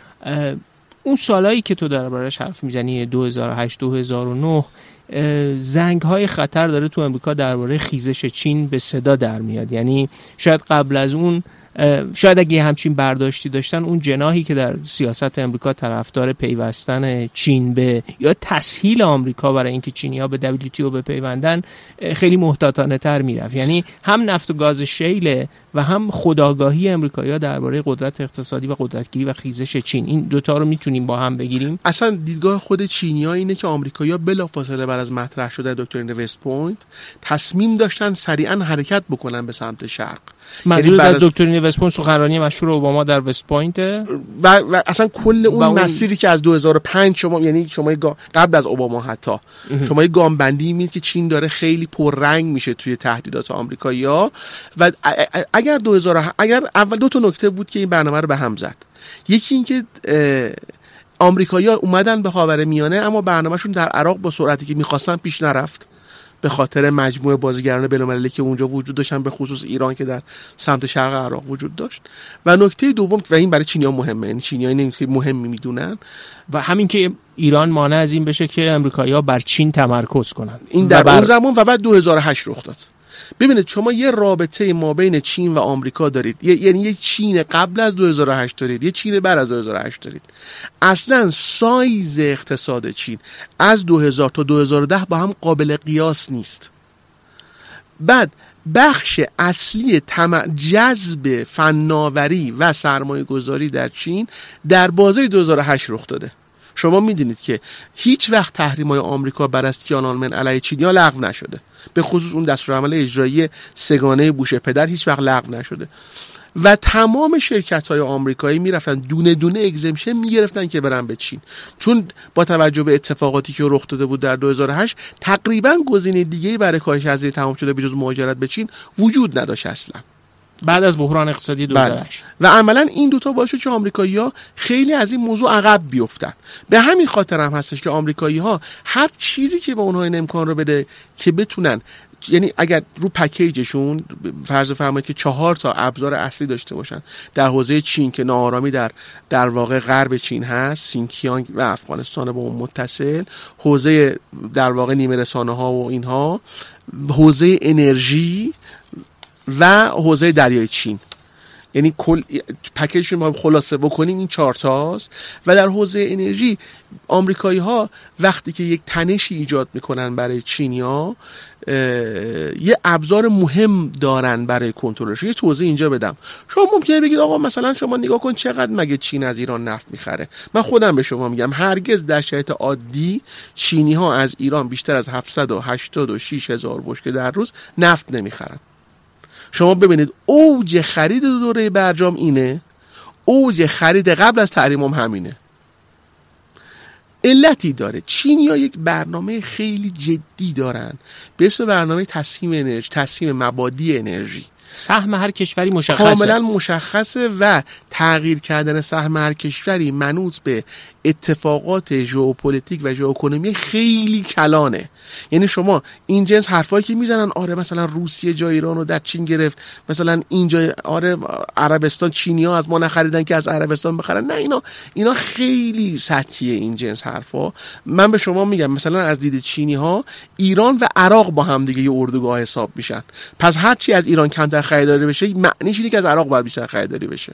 اون سالایی که تو دربارش حرف میزنی دو هزار و هشت دو هزار و نه، زنگ‌های خطر داره تو امریکا درباره خیزش چین به صدا در میاد. یعنی شاید قبل از اون، شاید اگه همچین برداشتی داشتن، اون جناحی که در سیاست امریکا طرفدار پیوستن چین به یا تسهیل آمریکا برای اینکه چینی‌ها به دبلیو تی او بپیوندن خیلی محتاطانه تر میرفت. یعنی هم نفت و گاز شیل و هم خودآگاهی امریکایی‌ها درباره قدرت اقتصادی و قدرتگیری و خیزش چین، این دوتا رو میتونیم با هم بگیریم. اصلا دیدگاه خود چینی‌ها اینه که آمریکایی‌ها بلافاصله بعد از مطرح شدن دکترین وست پوینت تصمیم داشتن سریعا حرکت بکنن به سمت شرق. منظور از دکترین وست پوینت سخنرانی مشهور اوباما در وست پوینت و, و اصلا کل اون, اون مسیری که از دو هزار و پنج شما، یعنی شما قبل از اوباما حتی شما یه گام بندی می‌بینید که چین داره خیلی پررنگ میشه توی تهدیدات آمریکایی‌ها. و اگر دو هزار اگر اول دو تا نکته بود که این برنامه رو به هم زد. یکی این که آمریکایی‌ها اومدن به خاورمیانه اما برنامه‌شون در عراق با سرعتی که می‌خواستن پیش نرفت به خاطر مجموعه بازیگران بین‌المللی که اونجا وجود داشتن، به خصوص ایران که در سمت شرق عراق وجود داشت. و نکته دوم و این برای چینی‌ها مهمه، یعنی چینی‌ها این نکته مهمی میدونن و همین که ایران مانع از این بشه که آمریکایی‌ها بر چین تمرکز کنن. این در بر... اون زمان و بعد دو هزار و هشت رخ داد. ببینید شما یه رابطه ما بین چین و آمریکا دارید، یعنی یه چین قبل از دو هزار و هشت دارید، یه چین بعد از دو هزار و هشت دارید. اصلا سایز اقتصاد چین از دو هزار تا دو هزار و ده با هم قابل قیاس نیست. بعد بخش اصلی تم... جذب فناوری و سرمایه گذاری در چین در بازه دو هزار و هشت رخ داده. شما میدونید که هیچ وقت تحریم‌های آمریکا بر از تیانانمن علیه چینی‌ها لغو نشده، به خصوص اون دستورالعمل اجرایی سگانه بوش پدر هیچ وقت لغو نشده و تمام شرکت‌های آمریکایی میرفتن دونه دونه اگزمشن میگرفتن که برن به چین، چون با توجه به اتفاقاتی که رخ داده بود در دو هزار و هشت تقریبا گزینه دیگه‌ای برای کاهش هزینه تمام شده بجز مهاجرت به چین وجود نداشت اصلا بعد از بحران اقتصادی دو هزار و هشت. و عملا این دوتا باعث شد که آمریکایی‌ها خیلی از این موضوع عقب بیفتن. به همین خاطر هم هستش که آمریکایی‌ها هر چیزی که به اونها این امکان رو بده که بتونن، یعنی اگر رو پکیجشون فرض فرمایید که چهار تا ابزار اصلی داشته باشن در حوزه چین که ناآرامی در در واقع غرب چین هست، سینکیانگ و افغانستان با اون متصل، حوزه در واقع نیمه رسانه‌ها و اینها، حوزه انرژی و حوزه دریای چین، یعنی کل پکیجش رو خلاصه بکنیم این چهار تاست. و در حوزه انرژی آمریکایی ها وقتی که یک تنشی ایجاد میکنن برای چینیا یه ابزار مهم دارن برای کنترلش. یه توضیح اینجا بدم. شما ممکنه بگید آقا مثلا شما نگاه کن چقدر مگه چین از ایران نفت میخره. من خودم به شما میگم هرگز در شرایط عادی چینی ها از ایران بیشتر از هفتصد و هشتاد و شش هزار بشکه در روز نفت نمیخرن. شما ببینید اوج خرید دوره برجام اینه، اوج خرید قبل از تحریم هم همینه. علتی داره. چینی‌ها یک برنامه خیلی جدی دارن به اسم برنامه تسهیم انرژی، تسهیم مبادی انرژی. سهم هر کشوری مشخصه، کاملا مشخصه و تغییر کردن سهم هر کشوری منوط به اتفاقات ژئوپلیتیک و ژئواکونومی خیلی کلانه. یعنی شما این جنس حرفایی که میزنن آره مثلا روسیه جای ایران رو در چین گرفت، مثلا اینجا آره عربستان چینی‌ها از ما نخریدن که از عربستان بخرن، نه اینا اینا خیلی سطحیه این جنس حرفا. من به شما میگم مثلا از دید چینی‌ها ایران و عراق با هم دیگه یه اردوگاه حساب میشن. پس هر چی از ایران کمتر خریداری بشه معنیش اینه که از عراق باید بیشتر خریداری بشه.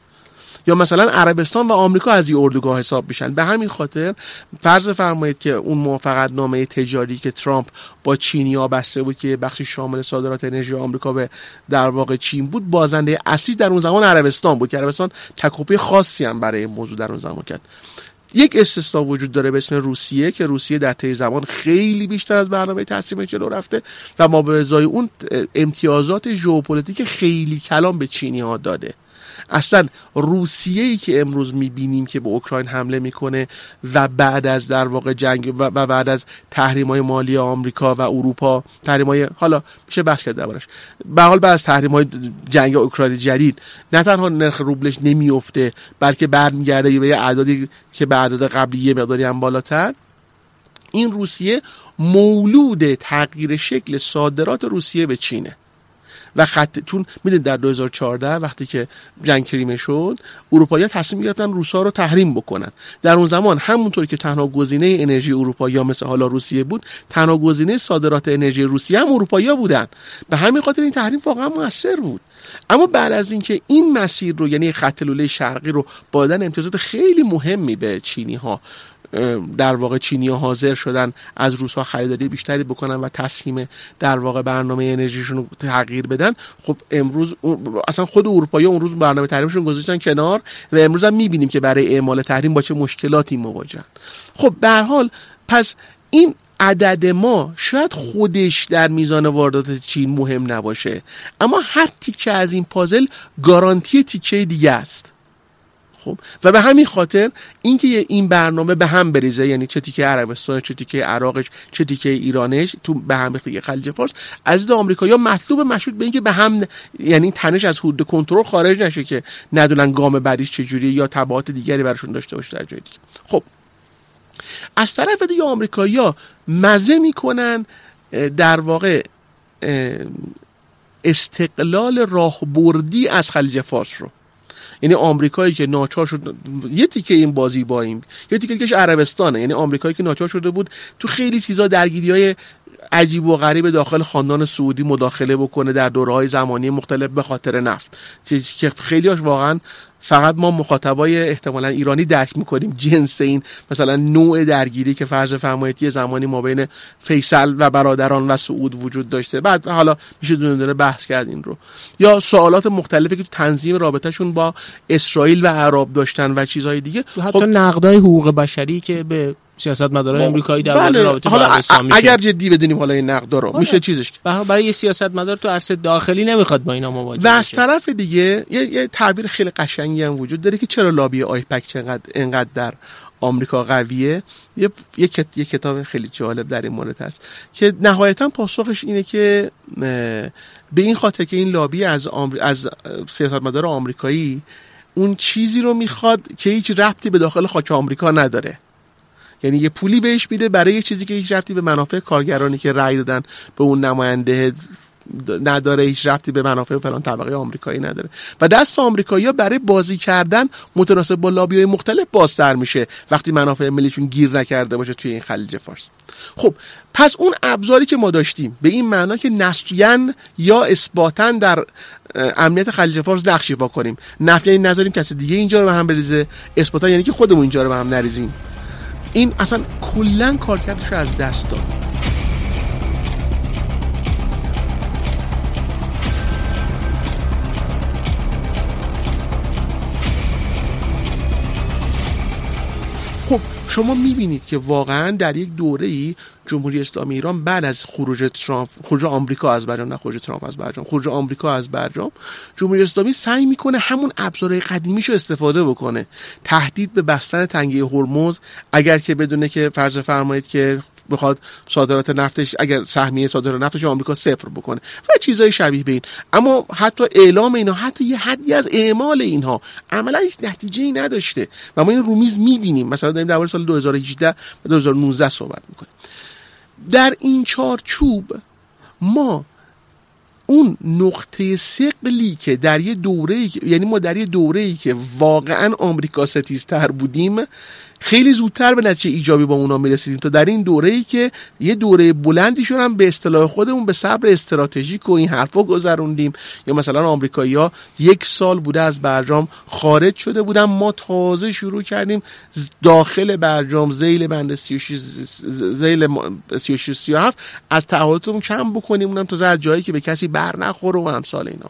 یا مثلا عربستان و آمریکا از این اردوگاه حساب میشن. به همین خاطر فرض فرمایید که اون موافقتنامه تجاری که ترامپ با چینی‌ها بسته بود که بخشی شامل صادرات انرژی آمریکا به در واقع چین بود، بازنده اصلی در اون زمان عربستان بود که عربستان تکوپی خاصی هم برای این موضوع در اون زمان کرد. یک استثنا وجود داره به اسم روسیه که روسیه در طی زمان خیلی بیشتر از برنامه تسلیمش جلو رفته و ما به ازای اون امتیازات ژئوپلیتیک خیلی کلان به چینی‌ها داده. اصلا روسیه‌ای که امروز می‌بینیم که به اوکراین حمله میکنه و بعد از در واقع جنگ و بعد از تحریم‌های مالی آمریکا و اروپا، تحریم‌های حالا میشه بحث کرد دربارش، به حال بعد از تحریم‌های جنگ اوکراین جدید نه تنها نرخ روبلش نمیفته بلکه برمیگرده به یه اعدادی که به اعداد قبلی یه مقداری هم بالاتر. این روسیه مولود تغییر شکل صادرات روسیه به چینه و خط، چون میدونید در دو هزار و چهارده وقتی که جنگ کریمه شد اروپایی‌ها تصمیم گرفتن روس‌ها رو تحریم بکنن. در اون زمان همونطور که تنها گزینه انرژی اروپایی‌ها مثل حالا روسیه بود، تنها گزینه صادرات انرژی روسیه هم اروپایی‌ها بودن. به همین خاطر این تحریم واقعا موثر بود. اما بعد از اینکه این مسیر رو، یعنی خط لوله شرقی رو، با دادن امتیازات خیلی مهمی به چینی‌ها، در واقع چینی‌ها حاضر شدن از روس‌ها خریداری بیشتری بکنن و تسهیم در واقع برنامه انرژیشون رو تغییر بدن. خب امروز اصلا خود اروپایی‌ها اون روز برنامه تحریمشون گذاشتن کنار و امروز هم می‌بینیم که برای اعمال تحریم با چه مشکلاتی مواجهن. خب به هر حال پس این عدد ما شاید خودش در میزان واردات چین مهم نباشه، اما هر تیکه از این پازل گارانتی تیکه دیگه است. خب و به همین خاطر اینکه این برنامه به هم بریزه، یعنی چه تیکه عربستان، چه تیکه عراقش، چه تیکه ایرانش تو به هم ریخته خلیج فارس، از آمریکایی‌ها مطلوب مشروط به اینکه به هم، یعنی تنش از حدود کنترل خارج نشه که ندونن گام بعدیش چجوریه یا تبعات دیگری براشون داشته باشه در جای دیگه. خب از طرف دیگه آمریکایی‌ها مزه میکنن در واقع استقلال راهبردی از خلیج فارس رو. یعنی آمریکایی که ناچار شد یه تیکه این بازی با این، یه تیکه کش عربستانه، یعنی آمریکایی که ناچار شده بود تو خیلی چیزا درگیری‌های عجیب و غریب داخل خاندان سعودی مداخله بکنه در دوره‌های زمانی مختلف به خاطر نفت که خیلی‌هاش واقعا فقط ما مخاطبای احتمالاً ایرانی درک می‌کنیم جنس این مثلا نوع درگیری که فرض فرمایید زمانی ما بین فیصل و برادران و سعود وجود داشته. بعد حالا میشه دونه دونه بحث کرد این رو، یا سوالات مختلفی که تو تنظیم رابطه‌شون با اسرائیل و عرب داشتن و چیزهای دیگه، حتی خب نقدای حقوق بشری که به سیاستمداران آمریکایی در بله. رابطه با اسلام میشه. اگر جدی بدونیم حالا این نقدا رو میشه چیزش برای یه سیاستمدار تو عرصه داخلی نمیخواد با اینا مواجه بشه. و از طرف دیگه یه, یه تعبیر خیلی قشنگی هم وجود داره که چرا لابی آیپک چقدر اینقدر در آمریکا قویه. یه یه, کت... یه کتاب خیلی جالب در این مورد هست که نهایتا پاسخش اینه که به این خاطر که این لابی از آمر... از سیاستمدار آمریکایی اون چیزی رو میخواد که هیچ ربطی به داخل خاک آمریکا نداره، یعنی یه پولی بهش میده برای یه چیزی که هیچ ربطی به منافع کارگرانی که رأی دادن به اون نماینده نداره، هیچ ربطی به منافع فلان طبقه آمریکایی نداره و دست آمریکایی‌ها برای بازی کردن متناسب با لابی‌های مختلف بازتر میشه وقتی منافع ملیشون گیر نکرده باشه توی این خلیج فارس. خب پس اون ابزاری که ما داشتیم به این معنا که نفیاً یا اثباتاً در امنیت خلیج فارس نقش ایفا کنیم، نفیاً نذاریم کسی دیگه اینجا رو به هم بریزه، اثباتاً یعنی که خودمون اینجا رو به هم نریزیم، این اصلا کلاً کارکردش رو از دست داد. خب شما میبینید که واقعا در یک دوره‌ای جمهوری اسلامی ایران بعد از خروج ترامپ، خروج آمریکا از برجام، نه خروج ترامپ از برجام، خروج آمریکا از برجام، جمهوری اسلامی سعی میکنه همون ابزارهای قدیمیشو استفاده بکنه. تهدید به بستن تنگه هرمز اگر که بدونه که فرض فرمایید که بخواد صادرات نفتش، اگر سهمیه صادرات نفتش آمریکا صفر بکنه و چیزای شبیه به این. اما حتی اعلام اینا، حتی یه حدی از اعمال اینها عملا هیچ نتیجه‌ای نداشته و ما این رومیز می‌بینیم. مثلا داریم درباره سال دو هزار و هجده و دو هزار و نوزده صحبت می‌کنیم. در این چارچوب ما اون نقطه ثقلی که در یه دوره‌ای، یعنی ما در یه دوره‌ای که واقعا آمریکا ستیزتر بودیم، خیلی زودتر به نتیجه ایجابی با اونا میرسیدیم تا در این دوره‌ای که یه دوره بلندی شون هم به اصطلاح خودمون به صبر استراتژیک و این حرفا گذروندیم. یا مثلا آمریکایی‌ها یک سال بوده از برجام خارج شده بودن، ما تازه شروع کردیم داخل برجام ذیل بند سی و شش ذیل سی و شش سی و هفت از تعهداتمون کم بکنیم، اونم تازه از جایی که به کسی بر نخوره و امثال اینا.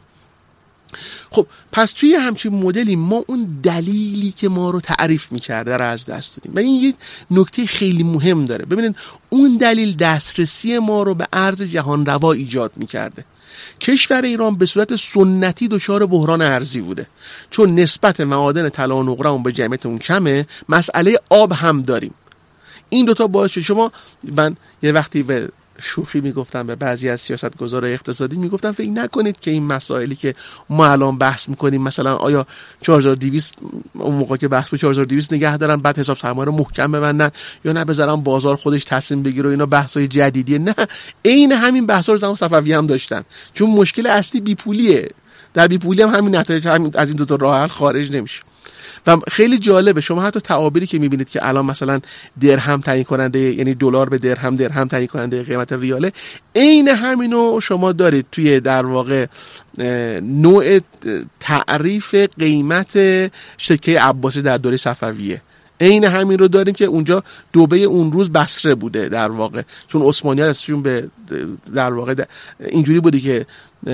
خب پس توی همچین مدلی ما اون دلیلی که ما رو تعریف می‌کرده رو از دست دادیم و این یک نکته خیلی مهم داره. ببینید اون دلیل دسترسی ما رو به ارز جهان روا ایجاد می‌کرده. کشور ایران به صورت سنتی دچار بحران ارزی بوده، چون نسبت معادن طلا و نقره اون به جمعیتمون کمه، مسئله آب هم داریم. این دوتا باعث شد شما، من یه وقتی به شوخی میگفتم به بعضی از سیاستگزارای اقتصادی، میگفتم فکر نکنید که این مسائلی که ما الان بحث میکنیم، مثلا آیا چهار هزار و دویست اون موقع که بحث بود چهار هزار و دویست نگه دارن بعد حساب سرمایه رو محکم ببندن یا نه بذارن بازار خودش تصمیم بگیره و اینا بحثای جدیدیه. نه، عین همین بحثا رو زمان صفوی هم داشتن، چون مشکل اصلی بیپولیه. در بیپولی هم همین نتایج همین از این دو تا راه حل خارج نمیشه. و خیلی جالبه شما حتی تعابیری که میبینید که الان مثلا درهم تعیین کننده، یعنی دلار به درهم، درهم تعیین کننده قیمت ریاله، عین همینو شما دارید توی در واقع نوع تعریف قیمت سکه عباسی در دوره صفویه. عین همین رو داریم که اونجا دوبه اون روز بصره بوده در واقع، چون عثمانی‌ها ازشون به در واقع اینجوری بودی که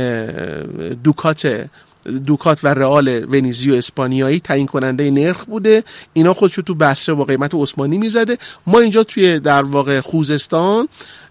دوکات دوکات و رئال ونیزی و اسپانیایی تعیین کننده نرخ بوده، اینا خودشو تو بصره با قیمت عثمانی میزده. ما اینجا توی در واقع خوزستان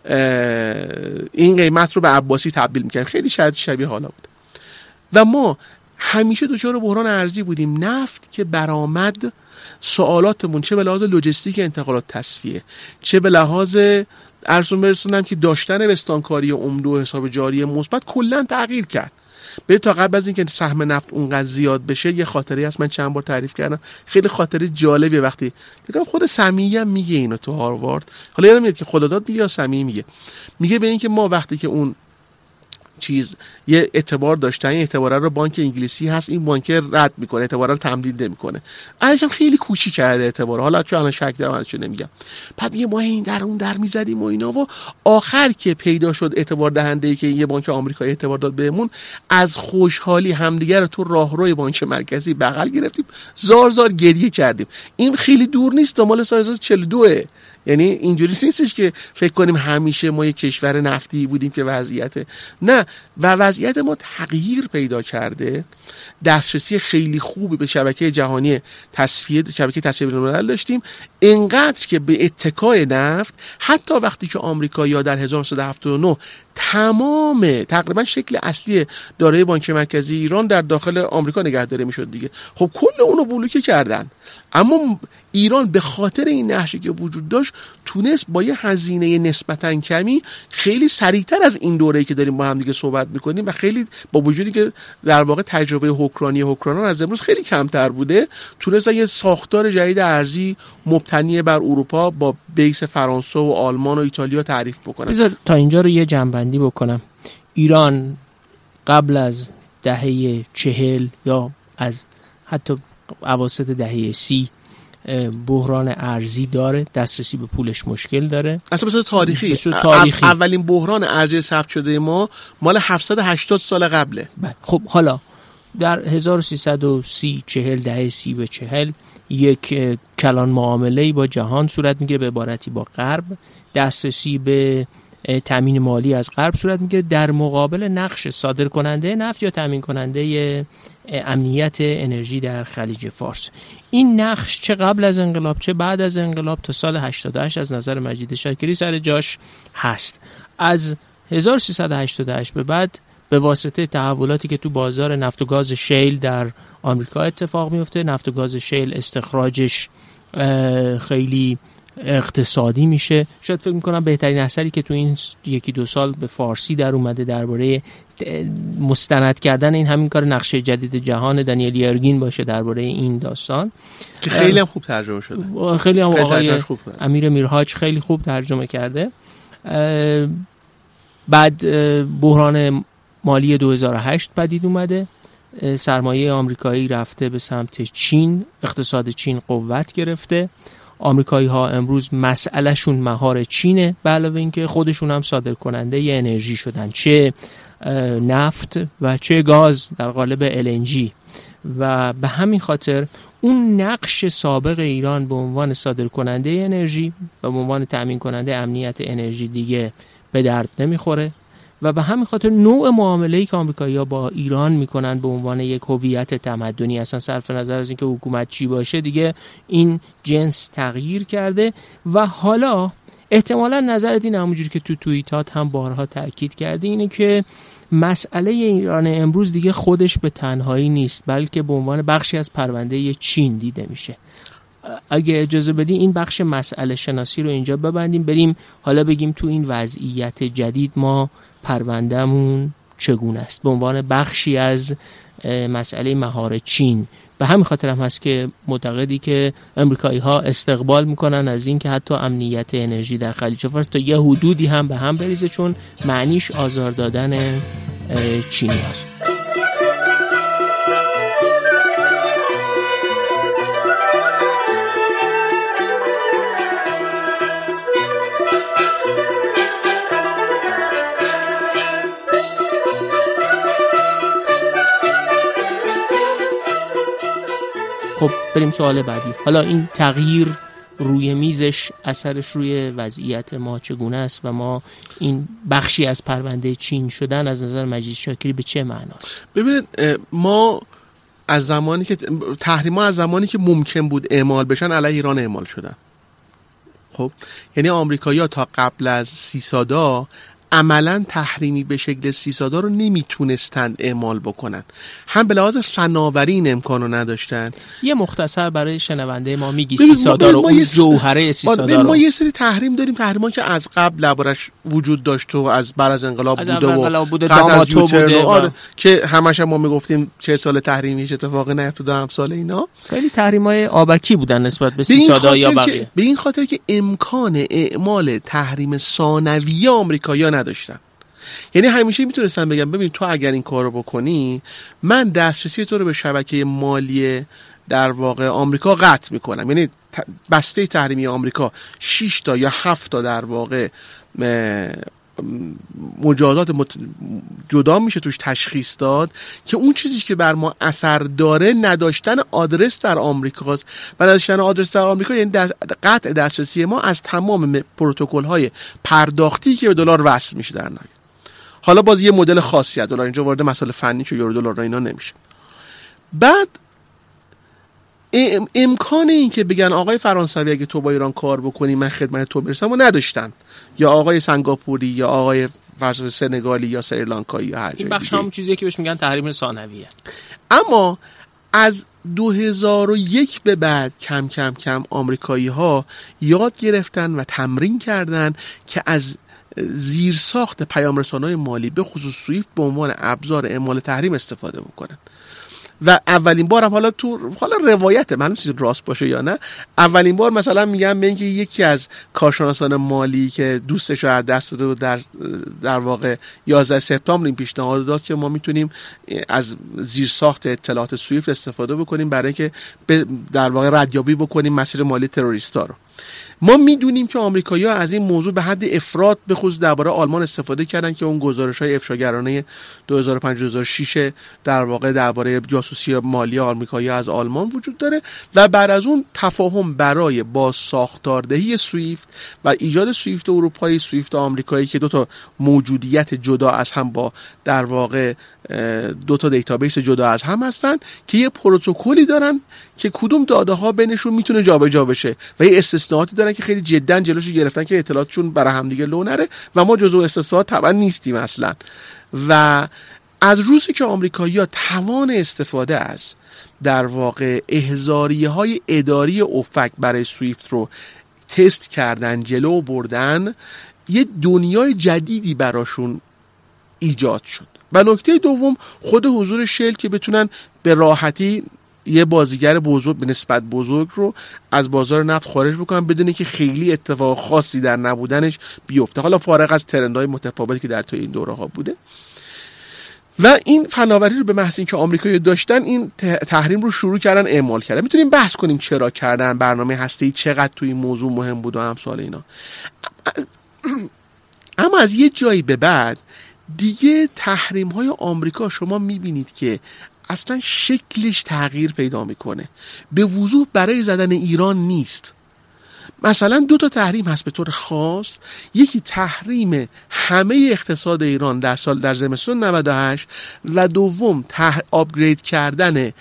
این قیمت رو به عباسی تبدیل میکنیم. خیلی شاید شبیه حالا بود و ما همیشه دچار بحران ارزی بودیم. نفت که برآمد، سوالاتمون چه به لحاظ لوجستیک انتقالات تصفیه، چه به لحاظ ارزون برسونم که داشتن بستانکاری عمده و حساب جاری مثبت کلا تغییر کرد. به تا قبل از اینکه سهم نفت اونقدر زیاد بشه، یه خاطره هست من چند بار تعریف کردم، خیلی خاطره جالبیه. وقتی میگم خود سمیعی هم میگه اینو تو هاروارد، حالا یادم میاد که خداداد میگه یا سمیعی میگه، میگه به اینکه ما وقتی که اون چیز یه اعتبار داشتن، این اعتبار رو بانک انگلیسی هست، این بانک رد میکنه، اعتبار رو تمدید نمیکنه، ازش هم خیلی کوچیک کرده اعتبار. حالا چون الان شک دارم ازش نمیگم. بعد میگه ما این در اون در میزدیم و اینا و آخر که پیدا شد اعتبار دهنده ای که یه بانک آمریکایی اعتبار داد بهمون، از خوشحالی همدیگه رو تو راهروی بانک مرکزی بغل گرفتیم، زار زار گریه کردیم. این خیلی دور نیست، مال سال هزار و سیصد و چهل و دو. یعنی اینجوری نیستش که فکر کنیم همیشه ما یک کشور نفتی بودیم که وضعیت نه، و وضعیت ما تغییر پیدا کرده. دسترسی خیلی خوبی به شبکه جهانی تصفیه، شبکه تصفیه بین‌الملل داشتیم، اینقدر که به اتکای نفت حتی وقتی که آمریکایی‌ها در هزار و نهصد و هفتاد و نه تمام تقریبا شکل اصلی دارایی بانک مرکزی ایران در داخل آمریکا نگهداری میشد دیگه، خب کل اونو بلوکه کردن. اما ایران به خاطر این نقشی که وجود داشت تونست با یه هزینه نسبتاً کمی خیلی سریعتر از این دوره‌ای که داریم با هم دیگه صحبت میکنیم و خیلی با وجودی که در واقع تجربه حکمرانی حکمرانان از امروز خیلی کمتر بوده، تونست یه ساختار جدید ارزی مبتنی بر اروپا با بیس فرانسه و آلمان و ایتالیا تعریف بکنه. بذار تا اینجا رو یه جنبندی بکنم. ایران قبل از دهه چهل یا از حتی اواسط دهه سی بحران ارزی داره، دسترسی به پولش مشکل داره. اصلا به صورت تاریخی, تاریخی. اولین بحران ارزی ثبت شده ما مال هفتصد و هشتاد سال قبله. خب حالا در هزار و سیصد و سی چهل دهه سی به چهل یک کلان معامله‌ای با جهان صورت میگیره، به عبارتی با غرب، دسترسی به تامین مالی از غرب صورت میگیره در مقابل نقش صادر کننده نفت یا تامین کننده امنیت انرژی در خلیج فارس. این نقش چه قبل از انقلاب چه بعد از انقلاب تا سال هشتاد و هشت از نظر مجید شاکری سر جاش هست. از هزار و سیصد و هشتاد و هشت به بعد به واسطه تحولاتی که تو بازار نفت و گاز شیل در آمریکا اتفاق میفته، نفت و گاز شیل استخراجش خیلی اقتصادی میشه. شاید فکر میکنم بهترین اثری که تو این یکی دو سال به فارسی در اومده درباره مستند کردن این همین کار نقشه جدید جهان دانیل یرگین باشه درباره این داستان که خیلی هم خوب ترجمه شده. خیلی هم آقای امیر میرحاج خیلی خوب ترجمه کرده. بعد بحران مالی دو هزار و هشت پدید اومده، سرمایه آمریکایی رفته به سمت چین، اقتصاد چین قوت گرفته. آمریکایی ها امروز مسئله شون مهار چینه، به علاوه اینکه خودشون هم صادر کننده ی انرژی شدن، چه نفت و چه گاز در قالب ال ان جی، و به همین خاطر اون نقش سابق ایران به عنوان صادر کننده ی انرژی و به عنوان تامین کننده امنیت انرژی دیگه به درد نمیخوره و به همین خاطر نوع معامله‌ای که آمریکایی‌ها با ایران میکنن به عنوان یک هویت تمدنی، اصلا صرف نظر از اینکه حکومت چی باشه دیگه این جنس تغییر کرده. و حالا احتمالاً نظرت این همونجوری که تو توییتات هم بارها تاکید کردی اینه که مسئله ایران امروز دیگه خودش به تنهایی نیست، بلکه به عنوان بخشی از پرونده چین دیده میشه. اگه اجازه بدی این بخش مسئله شناسی رو اینجا ببندیم، بریم حالا بگیم تو این وضعیت جدید ما پروندهمون چگونه است به عنوان بخشی از مسئله مهار چین. به همین خاطر هم هست که معتقدی که امریکایی ها استقبال میکنن از این که حتی امنیت انرژی در خلیج فارس تا یه حدودی هم به هم بریزه، چون معنیش آزار دادن چینی هست. خب بریم سوال بعدی. حالا این تغییر روی میزش اثرش روی وضعیت ما چگونه است و ما این بخشی از پرونده چین شدن از نظر مجید شاکری به چه معناست؟ ببینید ما از زمانی که تحریم‌ها از زمانی که ممکن بود اعمال بشن علیه ایران اعمال شدن. خب یعنی آمریکایی‌ها تا قبل از سیسادا عملاً تحریمی به شکل سیسادا رو نمیتونستند اعمال بکنن، هم به لحاظ فناوری این امکانو نداشتن. یه مختصر برای شنونده ما میگی سیسادا رو، اون جوهره سیسادا رو؟ ما یه سری تحریم داریم، تحریما که از قبل لبارش وجود داشت و از بعد از انقلاب از بوده و انقلاب بوده داماتو بوده و... که همش هم ما میگفتیم چهل سال تحریمی هیچ اتفاقی نیفتاد، هم سال اینا خیلی تحریمای آبکی بودن نسبت به سیسادا یا بقیه. به این خاطر که امکان اعمال تحریم ثانوی آمریکایی‌ها نداشتن. یعنی همیشه میتونستن بگم ببین تو اگر این کارو بکنی من دسترسی تو رو به شبکه مالی در واقع آمریکا قطع میکنم. یعنی بسته تحریمی آمریکا شش تا یا هفت تا در واقع مجازات مت... جدا میشه توش تشخیص داد که اون چیزی که بر ما اثر داره نداشتن آدرس در آمریکاست و نداشتن آدرس در آمریکا یعنی دست... قطع دسترسی ما از تمام پروتکل های پرداختی که به دلار وصل میشه در نهایت. حالا باز یه مدل خاصیت دلار، اینجا وارد مسائل فنی چه یورو دلار اینا نمیشه. بعد ام... امکان این که بگن آقای فرانسوی اگه تو با ایران کار بکنی من خدمت تو برسم و نداشتن، یا آقای سنگاپوری یا آقای فرض سنگالی یا سریلانکایی یا هر جای دیگه. این بخش همون چیزیه که بهش میگن تحریم ثانویه. اما از دو هزار و یک به بعد کم کم کم آمریکایی ها یاد گرفتن و تمرین کردن که از زیرساخت پیام رسانه‌های مالی به خصوص سویفت به عنوان ابزار اعمال تحریم استفاده بکنن و اولین بار هم حالا تو حالا روایته معلوم نیست راست باشه یا نه، اولین بار مثلا میگم اینکه یکی از کارشناسان مالی که دوستش رو از دست داده و در در واقع یازده سپتامبر این پیشنهاد داد که ما میتونیم از زیرساخت اطلاعات سویفت استفاده بکنیم برای اینکه در واقع ردیابی بکنیم مسیر مالی تروریستا رو. ما میدونیم که آمریکایی‌ها از این موضوع به حد افراط به خصوص درباره آلمان استفاده کردن که اون گزارش‌های افشاگرانه دو هزار و پنج دو هزار و شش در واقع درباره جاسوسی مالی آمریکایی‌ها از آلمان وجود داره و بعد از اون تفاهم برای با ساختاردهی سویفت و ایجاد سویفت اروپایی، سویفت آمریکایی که دو تا موجودیت جدا از هم با در واقع دو تا دیتابیس جدا از هم هستن که یه پروتکلی دارن که کدوم داده ها بینشون میتونه جابجا بشه و یه استثناءاتی دارن که خیلی جدا جلوشو گرفتن که اطلاعاتشون برای هم دیگه لو نره و ما جزو استثناءات طبعا نیستیم اصلا. و از روزی که آمریکایی‌ها توان استفاده از در واقع احضاریه‌های اداری اوفک برای سویفت رو تست کردن، جلو بردن، یه دنیای جدیدی براشون ایجاد شد. و نکته دوم خود حضور شل که بتونن به راحتی یه بازیگر بزرگ به نسبت بزرگ رو از بازار نفت خارج بکنن بدون که خیلی اتفاق خاصی در نبودنش بیفته، حالا فارغ از ترندهای متفاوتی که در طی این دوره ها بوده. و این فناوری رو به محض اینکه آمریکایی داشتن این تحریم رو شروع کردن اعمال کردن. میتونیم بحث کنیم چرا کردن، برنامه هسته‌ای چقدر توی این موضوع مهم بود و امثال اینا. اما از یه جایی به بعد دیگه تحریم های آمریکا شما میبینید که اصلا شکلش تغییر پیدا میکنه، به وضوح برای زدن ایران نیست. مثلا دو تا تحریم هست به طور خاص، یکی تحریم همه اقتصاد ایران در سال در زمستون نود و هشت و دوم ته... آپگرید کردن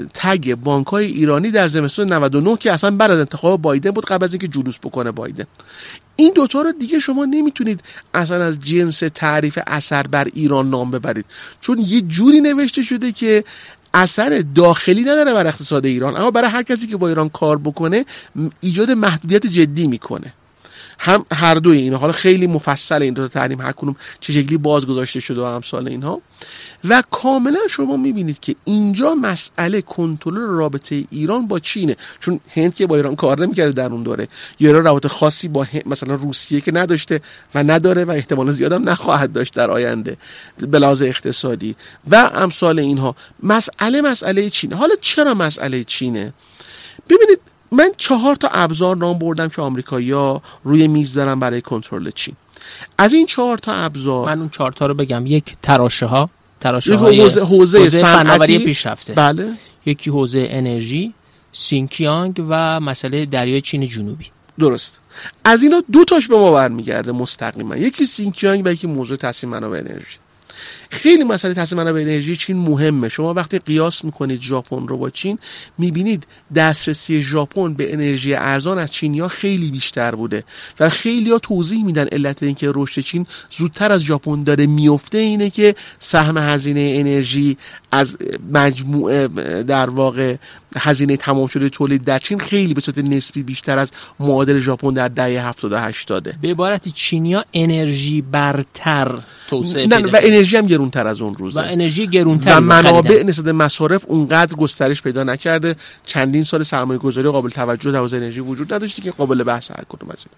تگ بانک‌های ایرانی در زمستون نود و نه که اصلا بعد از انتخاب بایدن بود، قبل از اینکه جلوس بکنه بایدن. این دوتا رو دیگه شما نمیتونید اصلا از جنس تعریف اثر بر ایران نام ببرید، چون یه جوری نوشته شده که اثر داخلی نداره بر اقتصاد ایران، اما برای هر کسی که با ایران کار بکنه ایجاد محدودیت جدی میکنه. هم هر دوی اینا حالا خیلی مفصل این دو تا تحریم هر کدوم چه شکلی بازگذاشته شده و امثال اینها. و کاملا شما میبینید که اینجا مسئله کنترل رابطه ایران با چینه، چون هند که با ایران کار نمیکرده در اون دوره، یا ایران رابطه خاصی با مثلا روسیه که نداشته و نداره و احتمال زیاد هم نخواهد داشت در آینده به لحاظ اقتصادی و امثال اینها. مسئله مسئله چینه. حالا چرا مسئله چینه؟ ببینید من چهار تا ابزار نام بردم که آمریکایی‌ها روی میز دارن برای کنترل چین. از این چهار تا ابزار من اون چهار تا رو بگم. یک تراشه ها، تراشه های حوزه, حوزه, حوزه فناوری پیشرفته. بله. یکی حوزه انرژی، سینکیانگ و مسئله دریای چین جنوبی. درست. از اینا دو تاش به ما برمیگرده مستقیما، یکی سینکیانگ و یکی موضوع تصمیم منابع انرژی. خیلی مسئله تصمیم منابع انرژی چین مهمه. شما وقتی قیاس میکنید ژاپن رو با چین میبینید دسترسی ژاپن به انرژی ارزان از چینی‌ها خیلی بیشتر بوده و خیلی‌ها توضیح میدن علت اینکه رشد چین زودتر از ژاپن داره میفته اینه که سهم هزینه انرژی از مجموعه در واقع هزینه تمام شده تولید در چین خیلی به صورت نسبی بیشتر از معادل ژاپن در دهه هفتاد و هشتاد. به عبارتی چینی‌ها انرژی برتر توسعه نه پیدا و انرژی هم گرونتر از اون روزه و انرژی گرونتر و منابع نسبت مصارف اونقدر گسترش پیدا نکرده. چندین سال سرمایه گذاری قابل توجه در حوزه انرژی وجود نداشته که قابل بحث هر کدوم از این.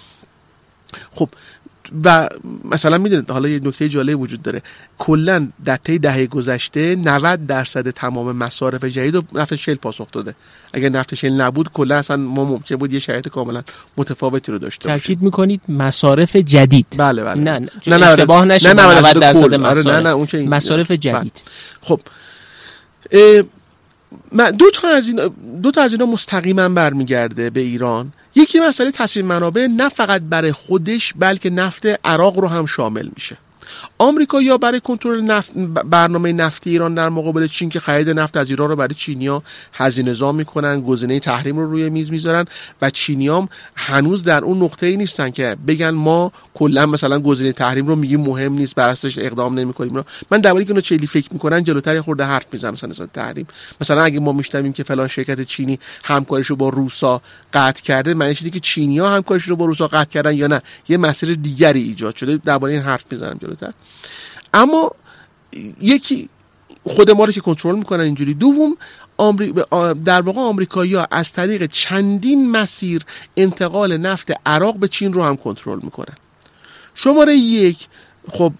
خب و مثلا میدونید حالا یه نکته جالب وجود داره، کلا در طی دهه گذشته نود درصد تمام مصارف جدید رو نفت شل پاسخ داده. اگر نفت شل نبود کلا اصلا ما ممکن بود یه شرایط کاملا متفاوتی رو داشته باشیم. تاکید میکنید مصارف جدید؟ بله بله. نه نه نه اشتباه نشه. نه نود درصد مصارف. نه نه اون که مصارف جدید. خب دو تا از این دو تا از اینا مستقیما برمیگرده به ایران. یکی مسئله تصمیم منابع نه فقط برای خودش بلکه نفت عراق رو هم شامل میشه. آمریکا یا برای کنترل نفت برنامه نفتی ایران در مقابل چین که خرید نفت از ایران رو برای چینیا هزینه‌زا میکنن، گزینه تحریم رو روی میز میذارن و چینیام هنوز در اون نقطه‌ای نیستن که بگن ما کلا مثلا گزینه تحریم رو میگیم مهم نیست بر اساسش اقدام نمی‌کنیم. من درباره اینکه چه فکر میکنن جلوتر یه خورده حرف میزنم. مثلا مثلا تحریم، مثلا اگه ما میشنویم که فلان شرکت چینی همکاریشو با روسا قطع کرده، معنیش اینه که چینی‌ها همکاریشون رو با روسا قطع کردن یا نه یه مسیر دیگری ایجاد شده. درباره این حرف میزنم جلوتر. اما یکی خود ما رو که کنترل میکنن اینجوری. دوم آمری... در واقع آمریکایی‌ها از طریق چندین مسیر انتقال نفت عراق به چین رو هم کنترل میکنن. شماره یک، خب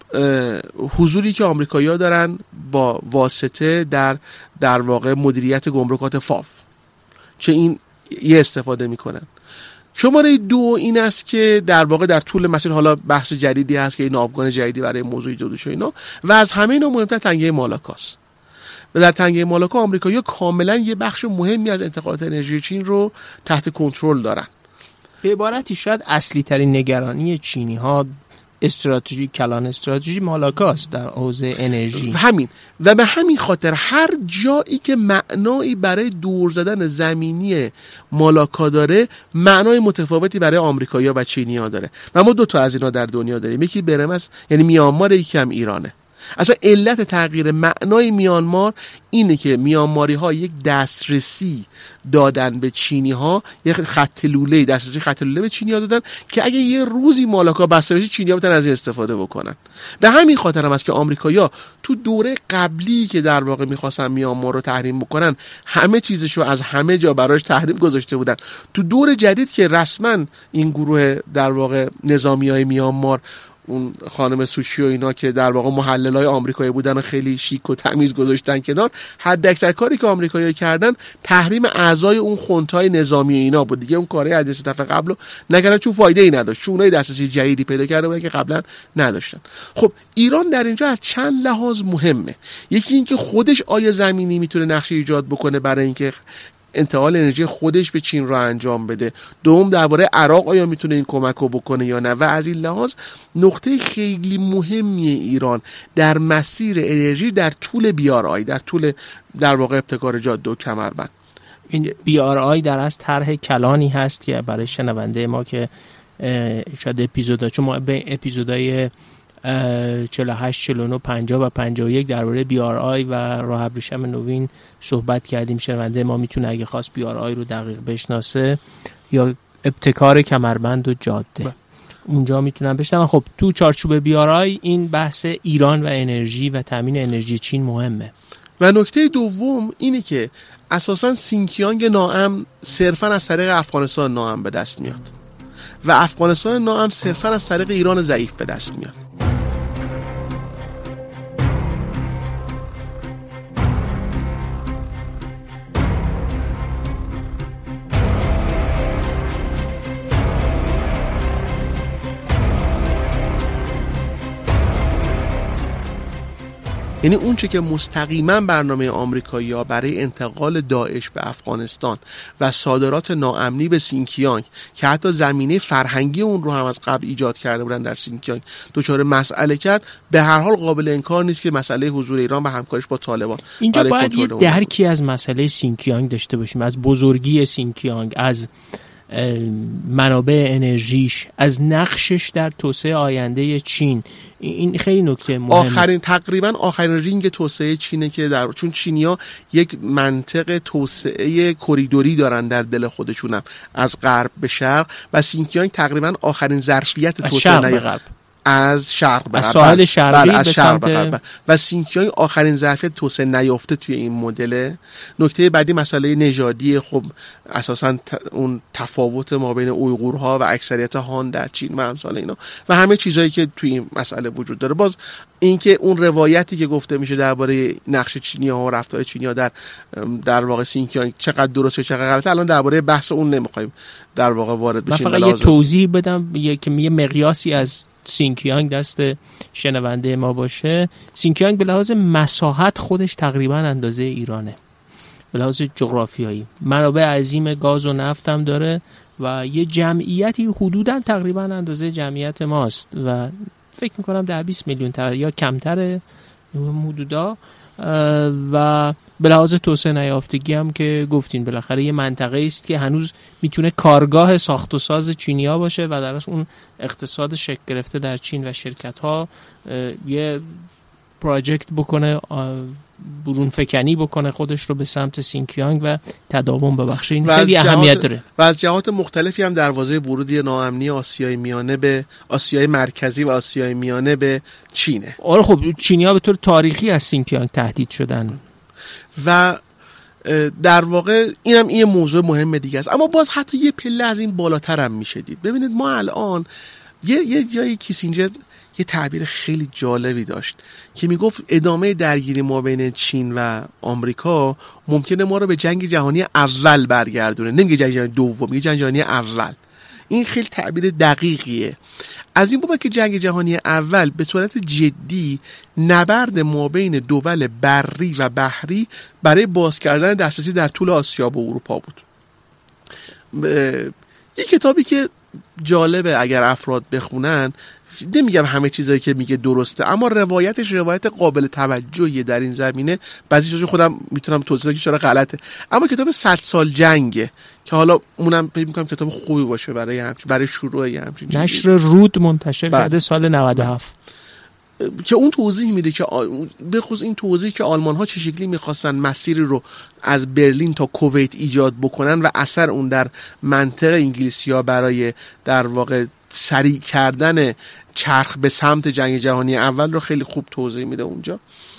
حضوری که آمریکایی‌ها دارن با واسطه در در واقع مدیریت گمرکات فاو، چه این یه استفاده میکنن. شماره دو این است که در واقع در طول مسیر، حالا بحث جدیدی هست که این ناوگان جدیدی برای موضوع ایجاد شده اینا، و از همه اینا مهمتر تنگه مالاکاست. و در تنگه مالاکا آمریکایی‌ها کاملا یه بخش مهمی از انتقالات انرژی چین رو تحت کنترل دارن. به عبارتی شاید اصلی ترین نگرانی چینی ها استراتژی کلان استراتژی مالاکاست در حوزه انرژی. همین و به همین خاطر هر جایی که معنایی برای دور زدن زمینی مالاکا داره، معنای متفاوتی برای آمریکایی‌ها و چینی‌ها داره. و ما دو تا از اینا در دنیا داریم، یکی برم است یعنی میانمار، یکی هم ایرانه. اصلا علت تغییر معنای میانمار اینه که میانماری ها یک دسترسی دادن به چینی ها، یک خط لوله دسترسی خط لوله به چینی ها دادن که اگه یه روزی مالاکا بسته بشه چینی ها بتونن از این استفاده بکنن. به همین خاطر هم است که آمریکایی‌ها تو دوره قبلی که در واقع میخواستن میانمار رو تحریم بکنن، همه چیزشو از همه جا براش تحریم گذاشته بودن. تو دور جدید که رسما این گروه در واقع نظامیای میانمار، اون خانم سوشی و اینا که در واقع محللای آمریکایی بودن و خیلی شیک و تمیز گذاشتن کنار، حد اکثر کاری که آمریکایی‌ها کردن تحریم اعضای اون خونتای نظامی اینا بود دیگه. اون کارهای از دست طرف قبلو نکردن چون فایده ای نداشت، چون اونای دسترسی جدیدی پیدا کرده بودن که قبلا نداشتن. خب ایران در اینجا از چند لحاظ مهمه. یکی این که خودش آیا زمینی میتونه نقشه ایجاد بکنه برای اینکه انتقال انرژی خودش به چین رو انجام بده. دوم درباره عراق آیا میتونه این کمک رو بکنه یا نه. و از این لحاظ نقطه خیلی مهمی ایران در مسیر انرژی در طول بی آر آی، در طول در واقع ابتکار جاده و کمربند. این بی آر آی در از طرح کلانی هست که برای شنونده ما که شاید اپیزودا، چون ما به اپیزودای چهل و هشت، چهل و نه، پنجاه و پنجاه و یک درباره بی آر آی و راه ابریشم نوین صحبت کردیم. شنونده ما میتونه اگه خواست بی آر آی رو دقیق بشناسه یا ابتکار کمربند و جاده با. اونجا میتونن بشنون. خب تو چارچوب بی آر آی این بحث ایران و انرژی و تامین انرژی چین مهمه. و نکته دوم اینه که اساساً سینکیانگ ناامن صرفاً از طریق افغانستان ناامن به دست میاد و افغانستان ناامن صرفاً از طریق ایران ضعیف به دست میاد. یعنی اون چه که مستقیما برنامه آمریکایی‌ها برای انتقال داعش به افغانستان و صادرات ناامنی به سینکیانگ که حتی زمینه فرهنگی اون رو هم از قبل ایجاد کرده بودن در سینکیانگ دچار مسئله کرد، به هر حال قابل انکار نیست که مسئله حضور ایران و همکاریش با طالبان اینجا باید یه درکی از مسئله سینکیانگ داشته باشیم، از بزرگی سینکیانگ، از منابع انرژیش، از نقشش در توسعه آینده چین. این خیلی نکته مهمه. آخرین تقریبا آخرین رینگ توسعه چینه که در چون چینی‌ها یک منطقه توسعه کریدوری دارن در دل خودشونم از غرب به شرق و سینکیانگ تقریبا آخرین ظرفیت توسعه از شرق به غرب، از شرق به غرب، از ساحل شرقی بله، از به شرق سمت به غرب. و سینکیانگ آخرین ظرفیت توسعه نیافته توی این مدل. نکته بعدی مسئله نژادی. خب اساسا ت... اون تفاوت ما بین اویغورها و اکثریت هان در چین و امثال اینا و همه چیزایی که توی این مسئله وجود داره. باز اینکه اون روایتی که گفته میشه درباره نقش چینی‌ها و رفتار چینی‌ها در در واقع سینکیانگ چقدر درسته چقدر غلطه، الان درباره بحث اون نمیخوایم در واقع وارد بشیم. من فقط یه توضیح بدم که یه مقیاسی از سینکیانگ دست شنونده ما باشه. سینکیانگ به لحاظ مساحت خودش تقریبا اندازه ایرانه، به لحاظ جغرافیایی منابع عظیم گاز و نفت هم داره و یه جمعیتی حدوداً تقریبا اندازه جمعیت ماست و فکر میکنم در بیست میلیون تر یا کمتره حدودا. و به لحاظ توسعه نیافتگی هم که گفتین بالاخره یه منطقه است که هنوز میتونه کارگاه ساخت و ساز چینی‌ها باشه و در اصل اون اقتصاد شکل گرفته در چین و شرکت‌ها یه پروژکت بکنه برون فکنی بکنه خودش رو به سمت سینکیانگ و تداوم ببخشه. این خیلی اهمیت داره. و از جهات مختلفی هم دروازه ورودی ناامنی آسیای میانه به آسیای مرکزی و آسیای میانه به چینه. آره خب چینی‌ها به طور تاریخی از سینکیانگ تهدید شدن و در واقع اینم این موضوع مهم دیگه است. اما باز حتی یه پله از این بالاتر هم میشه دید. ببینید ما الان یه یه جایی کیسینجر یه تعبیر خیلی جالبی داشت که میگفت ادامه درگیری ما بین چین و آمریکا ممکنه ما رو به جنگ جهانی اول برگردونه. نمیگه جنگ جهانی دوم، میگه جنگ جهانی اول. این خیلی تعبیر دقیقیه. از این بابت که جنگ جهانی اول به صورت جدی نبرد ما بین دول بری و بحری برای باز کردن دسترسی در طول آسیا به اروپا بود. یک کتابی که جالبه اگر افراد بخونن، نمیگم همه چیزایی که میگه درسته، اما روایتش روایت قابل توجهیه در این زمینه. بعضی چیزا خودم میتونم توضیح بدم که چرا غلطه، اما کتاب صد سال جنگه که حالا اونم فکر می‌کنم کتاب خوبی باشه برای همچین برای شروع همچین نشر رود منتشر کرده سال نود و هفت که اون توضیح میده که به خصوص این توضیح که آلمان ها چه شکلی میخواستن مسیری رو از برلین تا کویت ایجاد بکنن و اثر اون در منطقه انگلیسی ها برای در واقع سریع کردن چرخ به سمت جنگ جهانی اول رو خیلی خوب توضیح میده اونجا.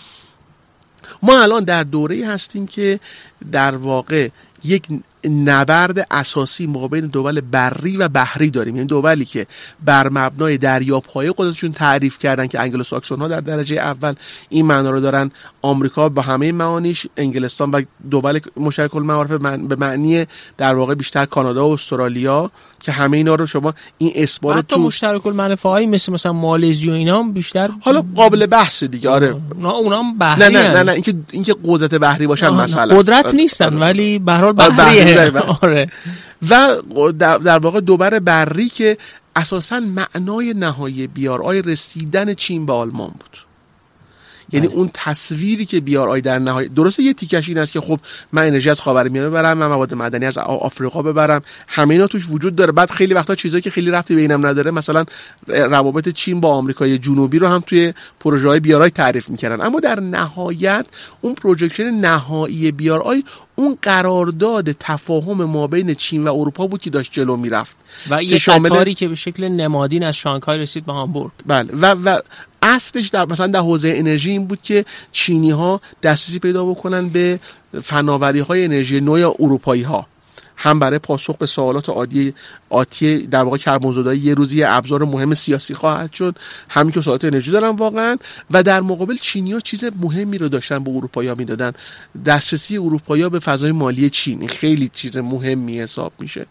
ما الان در دوره‌ای هستیم که در واقع یک نبرد اساسی مابین دول بری و بحری داریم. یعنی دولی که بر مبنای دریاپای خودشون تعریف کردن که انگلو ساکسون ها در درجه اول این معنا رو دارن، آمریکا با همه معانیش، انگلستان و دول مشترک المعارف به معنی در واقع بیشتر کانادا و استرالیا که همه اینا رو شما این اثبات حتی تو مشترک المنافع هایی مثل مثلا مالزی و اینا هم بیشتر حالا قابل بحث دیگه. آره اونا هم بحری نه نه نه نه اینکه اینکه قدرت بحری باشن مثلا قدرت نیستن ولی به هر حال بحریه. آره. و در واقع دوباره بری که اساساً معنای نهایی بی آر آی رسیدن چین به آلمان بود. یعنی اون تصویری که بی آر آی در نهایت، درسته یه تیکش این است که خب من انرژی از خاورمیانه ببرم، من مواد معدنی از آفریقا ببرم، همه اینا توش وجود داره. بعد خیلی وقتا چیزایی که خیلی ربطی به اینم نداره، مثلا روابط چین با آمریکای جنوبی رو هم توی پروژه‌های بی آر آی تعریف می‌کردن. اما در نهایت اون پروژکشن نهایی بی آر آی اون قرارداد تفاهم ما بین چین و اروپا بود که داشت جلو میرفت و یه قطاری که به شکل نمادین از شانگهای رسید به هامبورگ. بله و و اصلش در مثلا در حوزه انرژی این بود که چینی ها دسترسی پیدا بکنن به فناوری های انرژی نو اروپایی ها، هم برای پاسخ به سوالات عادی آتی در واقع کربن زدایی یه روزی ابزار مهم سیاسی خواهد شد، همین که سوالات انرژی دارن واقعا. و در مقابل چینی ها چیز مهمی رو داشتن به اروپایی ها میدادن، دسترسی اروپایی ها به فضای مالی چین خیلی چیز مهمی حساب میشه.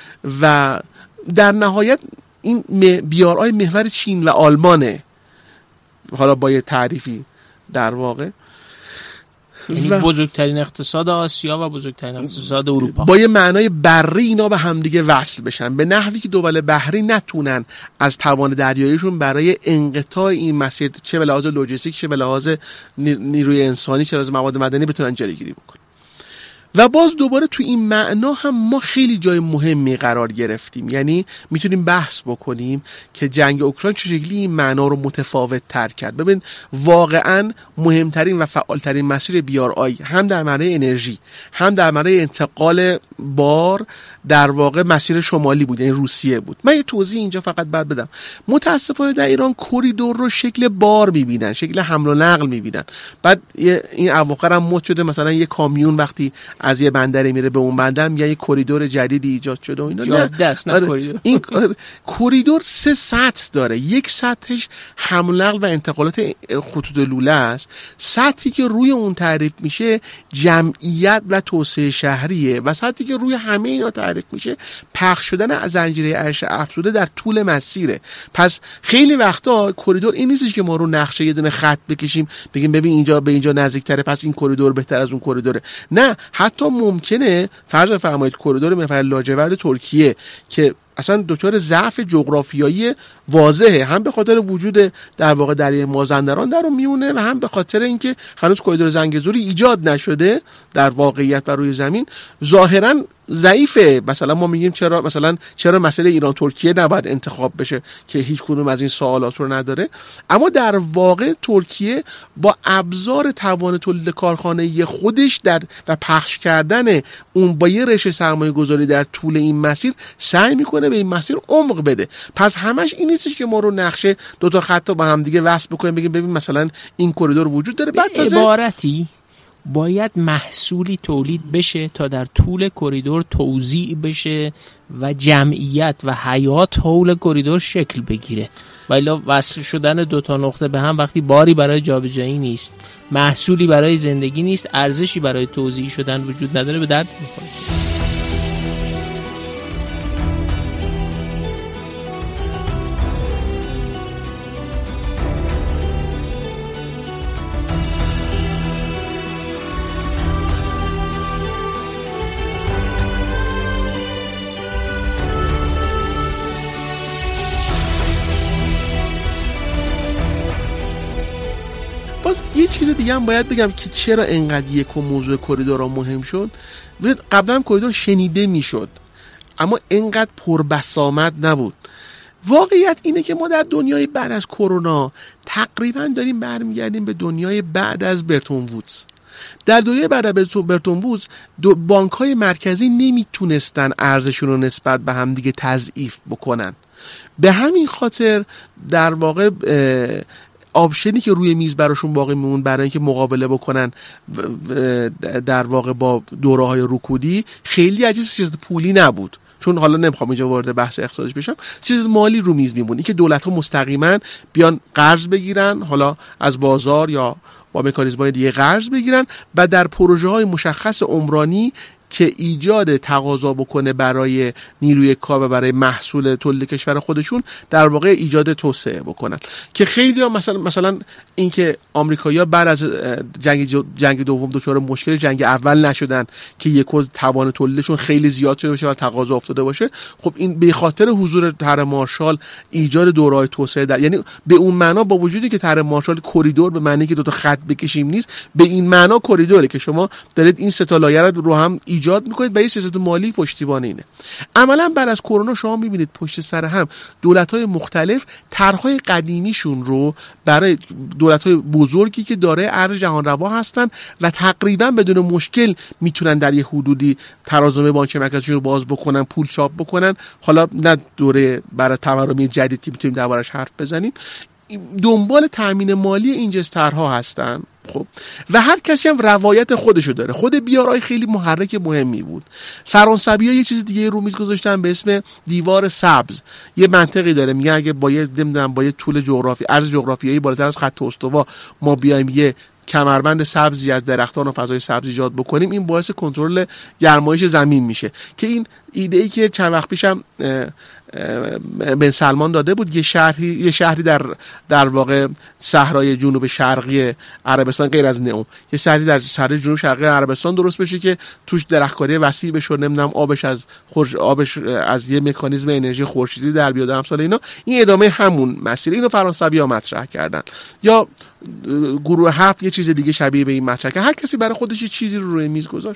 و در نهایت این بی آر آی محور چین و آلمانه، حالا با یه تعریفی در واقع، یعنی بزرگترین اقتصاد آسیا و بزرگترین اقتصاد اروپا با یه معنای بری اینا به همدیگه وصل بشن به نحوی که دول بحری نتونن از توان دریاییشون برای انقطاع این مسیر چه به لحاظ لوجستیک چه به لحاظ نیروی انسانی چه به لحاظ مواد معدنی بتونن جلوگیری بکنن. و باز دوباره تو این معنا هم ما خیلی جای مهمی قرار گرفتیم. یعنی میتونیم بحث بکنیم که جنگ اوکراین چه شکلی این معنا رو متفاوت تر کرد. ببین واقعا مهمترین و فعالترین مسیر بی آر آی هم در معنای انرژی هم در معنای انتقال بار در واقع مسیر شمالی بود، یعنی روسیه بود. من یه توضیح اینجا فقط بعد بدم. متاسفانه در ایران کوریدور رو شکل بار میبینن، شکل حمل و نقل میبینن. بعد این اواخر هم مد شده مثلا یه کامیون وقتی از یه بندری میره به اون بندر میگن یه کوریدور جدیدی ایجاد شده و اینا. جاده است نه کوریدور. این کوریدور سه سطح داره. یک سطحش حمل نقل و انتقالات خطوط لوله است. سطحی که روی اون تعریف میشه جمعیت و توسعه شهریه و سطحی که روی همه اینا تعریف میشه پخش شدن از زنجیره ارشد افزوده در طول مسیره. پس خیلی وقتا کوریدور این نیستش که ما رو نقشه یه دونه خط بکشیم بگیم ببین اینجا به اینجا نزدیک‌تره پس این کوریدور بهتر از اون کوریدوره. نه، حتی ممکنه فرض فرمایید کوریدور محور لاجورد ترکیه که اصلا دچار ضعف جغرافیایی واضحه، هم به خاطر وجود در واقع دریای مازندران در اون میونه و هم به خاطر اینکه هنوز کوریدور زنگزوری ایجاد نشده در واقعیت و روی زمین، ظاهرا ضعیفه. مثلا ما میگیم چرا مثلا چرا مسئله ایران ترکیه نباید انتخاب بشه که هیچ کدوم از این سوالات رو نداره، اما در واقع ترکیه با ابزار توان تولید کارخانه‌ای خودش در و پخش کردن اون با یه رشته سرمایه گذاری در طول این مسیر سعی میکنه به این مسیر عمق بده. پس همش این نیستش که ما رو نقشه دو تا خط با هم دیگه وصل بکنیم بگیم ببین مثلا این کریدور وجود داره. بعد عبارتی باید محصولی تولید بشه تا در طول کریدور توزیع بشه و جمعیت و حیات حول کریدور شکل بگیره. ولی وصل شدن دو تا نقطه به هم وقتی باری برای جابجایی نیست، محصولی برای زندگی نیست، ارزشی برای توزیع شدن وجود نداره، به درد میخوره. باز یه چیز دیگه هم باید بگم که چرا اینقدر یک موضوع کریدورها مهم شد. ببینید قبلا هم کریدور شنیده میشد اما اینقدر پربسامد نبود. واقعیت اینه که ما در دنیای بعد از کرونا تقریبا داریم برمیگردیم به دنیای بعد از برتون وودز. در دنیای بعد از برتون وودز بانک‌های مرکزی نمیتونستن ارزششون رو نسبت به هم دیگه تضعیف بکنن. به همین خاطر در واقع آپشنی که روی میز براشون باقی میمون برای اینکه مقابله بکنن در واقع با دوره‌های رکودی خیلی عجیب چیز پولی نبود، چون حالا نمیخوام اینجا وارد بحث اقتصادش بشم، چیز مالی رو میز میمون، این که دولت‌ها مستقیما بیان قرض بگیرن، حالا از بازار یا با مکانیزم‌های دیگه قرض بگیرن و در پروژه‌های مشخص عمرانی که ایجاد تقاضا بکنه برای نیروی کار و برای محصول تولید کشور خودشون در واقع ایجاد توسعه بکنن. که خیلی ها مثلا مثلا اینکه آمریکایی‌ها بعد از جنگ جنگ دوم دچار مشکل جنگ اول نشدن که یکوز توان تولیدشون خیلی زیاد شده باشه و تقاضا افتاده باشه، خب این به خاطر حضور طرح مارشال ایجاد دوره‌های توسعه در، یعنی به اون معنا با وجودی که طرح مارشال کریدور به معنی که دو تا خط بکشیم نیست، به این معنا کریدوره که شما دارید این سه تا لایه رو هم ایجاد میکنید و یه سیاست مالی پشتیبان اینه. عملا بعد از کرونا شما میبینید پشت سر هم دولت‌های مختلف طرح‌های قدیمیشون رو برای دولت‌های بزرگی که دارای ارز جهان روا هستن و تقریبا بدون مشکل میتونن در یه حدودی ترازنامه بانک مرکزیشون رو باز بکنن، پول چاپ بکنن، حالا نه دوره برای تورمی جدید که میتونیم دربارش حرف بزنیم، دنبال تامین مالی این جنس طرح‌ها هستن. خب و هر کسی هم روایت خودشو داره. خود بیارای خیلی محرک مهمی بود. فرانسوی‌ها یه چیز دیگه رو میز گذاشتن به اسم دیوار سبز. یه منطقی داره، میگه اگه با یه نمیدونم با یه طول جغرافی عرض جغرافیایی بالاتر از خط استوا ما بیایم یه کمربند سبزی از درختان و فضای سبز ایجاد بکنیم، این باعث کنترل گرمایش زمین میشه. که این ایده ای که چند وقت پیشم بن سلمان داده بود، یه شهری یه شهری در در واقع صحرای جنوب شرقی عربستان غیر از نئوم، یه شهری در صحرای جنوب شرقی عربستان درست بشه که توش درختکاری وسیع بشه، نمیدونم آبش از خورش آبش از یه مکانیزم انرژی خورشیدی در بیاد، امثال اینا. این ادامه همون مسیر. اینو فرانسوی‌ها مطرح کردن. یا گروه هفت یه چیز دیگه شبیه به این مطرح کرد. هر کسی برای خودش یه چیزی رو روی میز گذاشت.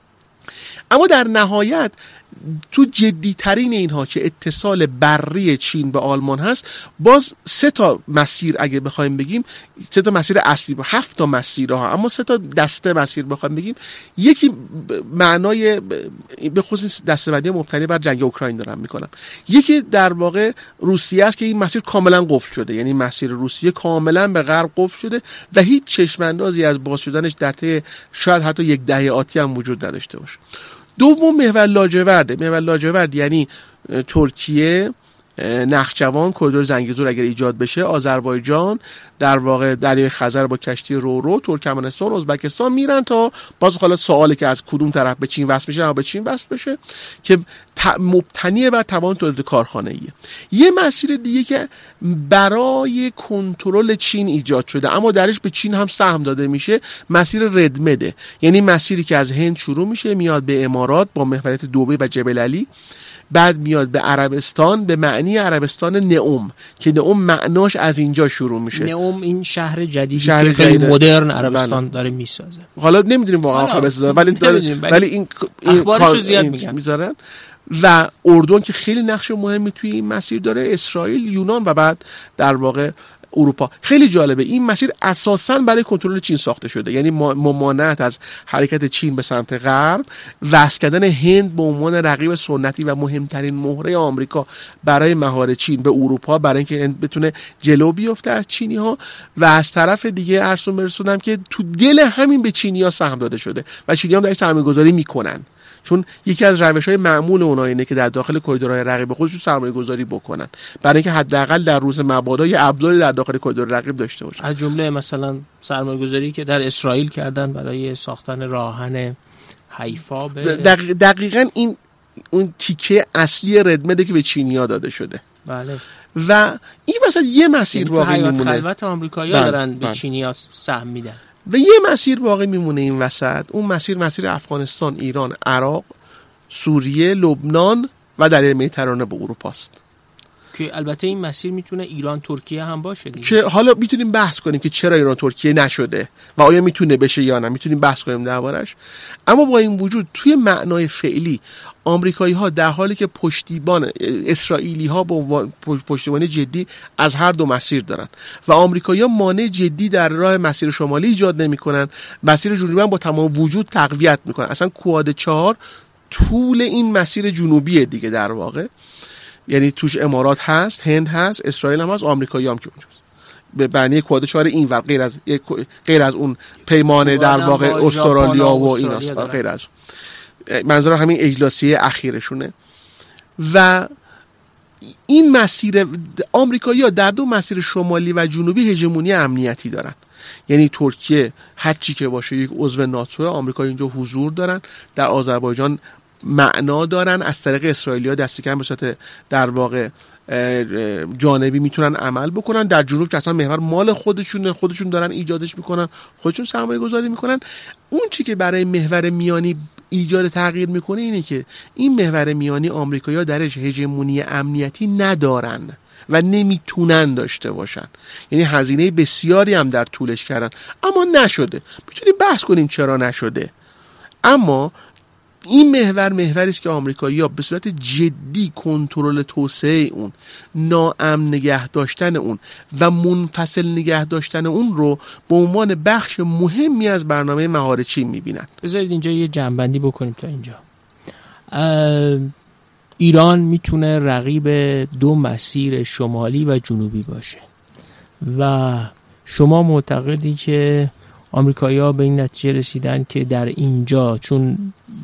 اما در نهایت تو جدی ترین اینها که اتصال بری چین به آلمان هست، باز سه تا مسیر اگه بخوایم بگیم، سه تا مسیر اصلی با هفت تا مسیرها، اما سه تا دسته مسیر بخوایم بگیم، یکی معنای به خصوص دسته‌بندی مبتنی بر جنگ اوکراین دارم میکنم. یکی در واقع روسیه است که این مسیر کاملا قفل شده، یعنی مسیر روسیه کاملا به غرب قفل شده و هیچ چشماندازی از باز شدنش در طی شاید حتی یک دهه آتی هم وجود نداشته باشه. دوم محور لاجورده. محور لاجورد یعنی ترکیه، نخجوان، کریدور زنگیزور اگر ایجاد بشه، آذربایجان، در واقع دریای خزر با کشتی رو رو، ترکمنستان، ازبکستان میرن تا باز حالا سوالی که از کدوم طرف به چین وصل بشه اما به چین وصل بشه که مبتنی بر توان تولید کارخانه‌ایه. یه مسیر دیگه که برای کنترل چین ایجاد شده اما درش به چین هم سهم داده میشه، مسیر ردمده، یعنی مسیری که از هند شروع میشه میاد به امارات با محوریت دبی و جبل علی بعد میاد به عربستان به معنی عربستان نئوم که نئوم معناش از اینجا شروع میشه. نئوم این شهر جدیدی شهر که خیلی جدید مدرن عربستان بله. داره میسازه. حالا نمیدونیم واقعا خبر بسازه ولی داره ولی این اخبارشو زیاد میگن میذارن. و اردن که خیلی نقش مهمی توی این مسیر داره، اسرائیل، یونان و بعد در واقع اروپا. خیلی جالبه این مسیر اساساً برای کنترل چین ساخته شده، یعنی ممانعت از حرکت چین به سمت غرب، وصل کردن هند به عنوان رقیب سنتی و مهمترین مهره آمریکا برای مهار چین به اروپا، برای اینکه هند بتونه جلو بیفته از چینی ها، و از طرف دیگه ارسون برسونم که تو دل همین به چینی ها سهم داده شده و چینی هم در سرمایه گذاری میکنن، چون یکی از روش‌های معمول اونها اینه که در داخل کریدورهای رقیب خودشون سرمایه‌گذاری بکنن برای اینکه حداقل در روز مبادا یه ابزاری در داخل کریدور رقیب داشته باشن. از جمله مثلا سرمایه‌گذاری که در اسرائیل کردن برای ساختن راهن حیفا به دقیق دقیقاً این اون تیکه اصلی ردمده که به چینی‌ها داده شده. بله. و این مثلا یه مسیر واقعی میمونه. خلوت آمریکایی‌ها دارن به چینی‌ها سهم میدن. و یه مسیر باقی میمونه این وسط. اون مسیر مسیر افغانستان، ایران، عراق، سوریه، لبنان و دریای مدیترانه به اروپا است. که البته این مسیر میتونه ایران ترکیه هم باشه دیگه. که حالا میتونیم بحث کنیم که چرا ایران ترکیه نشده و آیا میتونه بشه یا نه، میتونیم بحث کنیم دربارش. اما با این وجود توی معنای فعلی آمریکایی ها در حالی که پشتیبان اسرائیلی ها با پشتیبانی جدی از هر دو مسیر دارن و آمریکایی ها مانع جدی در راه مسیر شمالی ایجاد نمی کنن، مسیر جنوبی هم با تمام وجود تقویت میکنن. اصلا کواد چهار طول این مسیر جنوبیه دیگه در واقع، یعنی توش امارات هست، هند هست، اسرائیل هم هست، آمریکایی هم که اونجاست. به معنی کواد چهار این ور غیر از غیر از اون پیمان در واقع استرالیا و ایناست، غیر از منظور همین اجلاسیه اخیرشونه. و این مسیر آمریکایی‌ها در دو مسیر شمالی و جنوبی هژمونی امنیتی دارن، یعنی ترکیه هر چی که باشه یک عضو ناتو، آمریکایی اینجا حضور دارن، در آذربایجان معنا دارن، از طریق اسرائیلیا دست کم به صورت در واقع جانبی میتونن عمل بکنن. در جنوب که اصلا محور مال خودشون خودشون دارن ایجادش میکنن، خودشون سرمایه گذاری میکنن. اون چی که برای محور میانی ایجاد تغییر میکنه اینه که این محور میانی آمریکایی‌ها درش هژمونی امنیتی ندارن و نمیتونن داشته باشن، یعنی هزینه بسیاری هم در طولش کردن اما نشده. میتونیم بحث کنیم چرا نشده، اما این محور محوری است که آمریکایی‌ها به صورت جدی کنترل توسعه اون، ناامن نگه داشتن اون و منفصل نگه داشتن اون رو به عنوان بخش مهمی از برنامه مهار چین می‌بینن. بذارید اینجا یه جنبندی بکنیم تا اینجا. ایران میتونه رقیب دو مسیر شمالی و جنوبی باشه و شما معتقدی که آمریکایی‌ها به این نتیجه رسیدن که در اینجا چون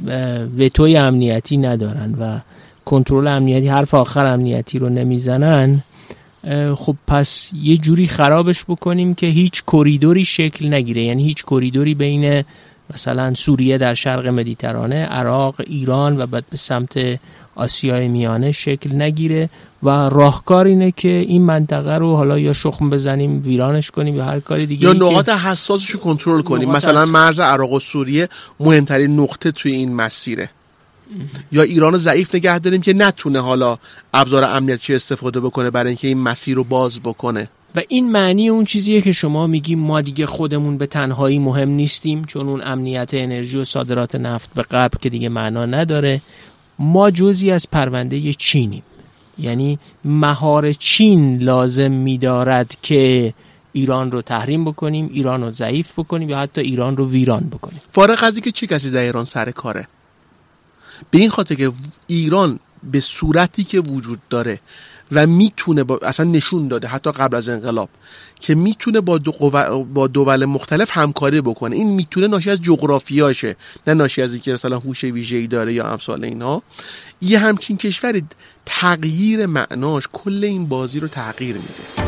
وتوی امنیتی ندارن و کنترل امنیتی، حرف آخر امنیتی رو نمیزنن، خب پس یه جوری خرابش بکنیم که هیچ کریدوری شکل نگیره، یعنی هیچ کریدوری بین مثلا سوریه در شرق مدیترانه، عراق، ایران و بعد به سمت آسیای میانه شکل نگیره و راهکار اینه که این منطقه رو حالا یا شخم بزنیم ویرانش کنیم یا هر کاری دیگه، یا نقاط حساسش رو کنترل کنیم. مثلا مرز عراق و سوریه مهمترین نقطه توی این مسیره، یا ایران رو ضعیف نگه داریم که نتونه حالا ابزار امنیتی استفاده بکنه برای اینکه این مسیر رو باز بکنه. و این معنی اون چیزیه که شما میگیم ما دیگه خودمون به تنهایی مهم نیستیم، چون اون امنیت انرژی و صادرات نفت به غرب که دیگه معنا نداره، ما جزئی از پرونده چینیم. یعنی مهار چین لازم می‌دارد که ایران رو تحریم بکنیم، ایران رو ضعیف بکنیم یا حتی ایران رو ویران بکنیم. فارغ از اینکه چه کسی در ایران سر کاره، به این خاطر که ایران به صورتی که وجود داره و میتونه با اصلا نشون داده حتی قبل از انقلاب که میتونه با دو قو... با دول مختلف همکاری بکنه. این میتونه ناشی از جغرافیاشه، نه ناشی از اینکه مثلا هوش ویژه‌ای داره یا امثال اینها. یه همچین کشوری تغییر معناش کل این بازی رو تغییر میده.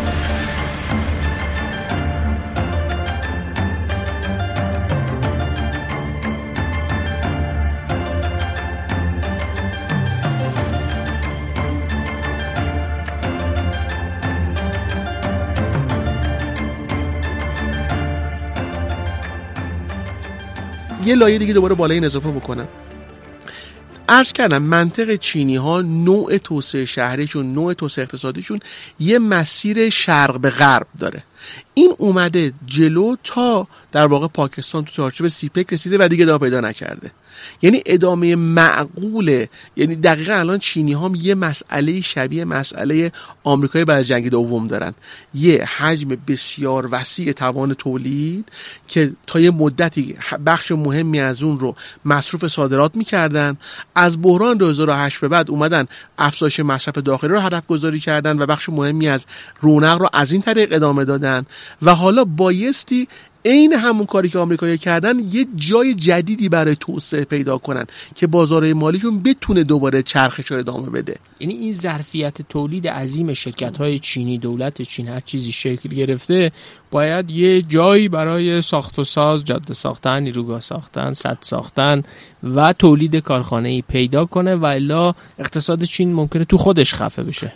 یه لایه دیگه دوباره بالای این اضافه بکنم. عرض کردم منطق چینی ها، نوع توسعه شهریشون، نوع توسعه اقتصادیشون یه مسیر شرق به غرب داره. این اومده جلو تا در واقع پاکستان تو چارچوب سیپک رسیده و دیگه ادامه پیدا نکرده. یعنی ادامه معقوله. یعنی دقیقا الان چینی ها یه مسئله شبیه مسئله آمریکایی بعد از جنگ دوم دارن، یه حجم بسیار وسیع توان تولید که تا یه مدتی بخش مهمی از اون رو مصرف صادرات میکردن. از بحران دو هزار و هشت به بعد اومدن افزایش مصرف داخلی رو هدف گذاری کردن و بخش مهمی از رونق رو از این طریق ادامه دادن و حالا بایستی این همون کاری که آمریکایی‌ها کردن یه جای جدیدی برای توسعه پیدا کنن که بازارهای مالیشون بتونه دوباره چرخش رو ادامه بده. یعنی این ظرفیت تولید عظیم شرکت‌های چینی، دولت چین، هر چیزی شکل گرفته، باید یه جایی برای ساخت و ساز، جاده ساختن، نیروگاه ساختن، سد ساختن و تولید کارخانه‌ای پیدا کنه و الا اقتصاد چین ممکنه تو خودش خفه بشه.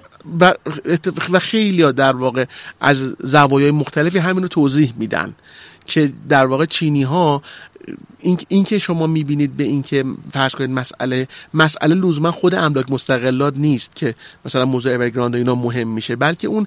و خیلی ها در واقع از زوایای مختلفی همین رو توضیح میدن که در واقع چینی ها این, این که شما میبینید به این که فرض کنید مسئله مسئله لزوما خود املاک مستقلات نیست که مثلا موضوع اورگراند و اینا مهم میشه، بلکه اون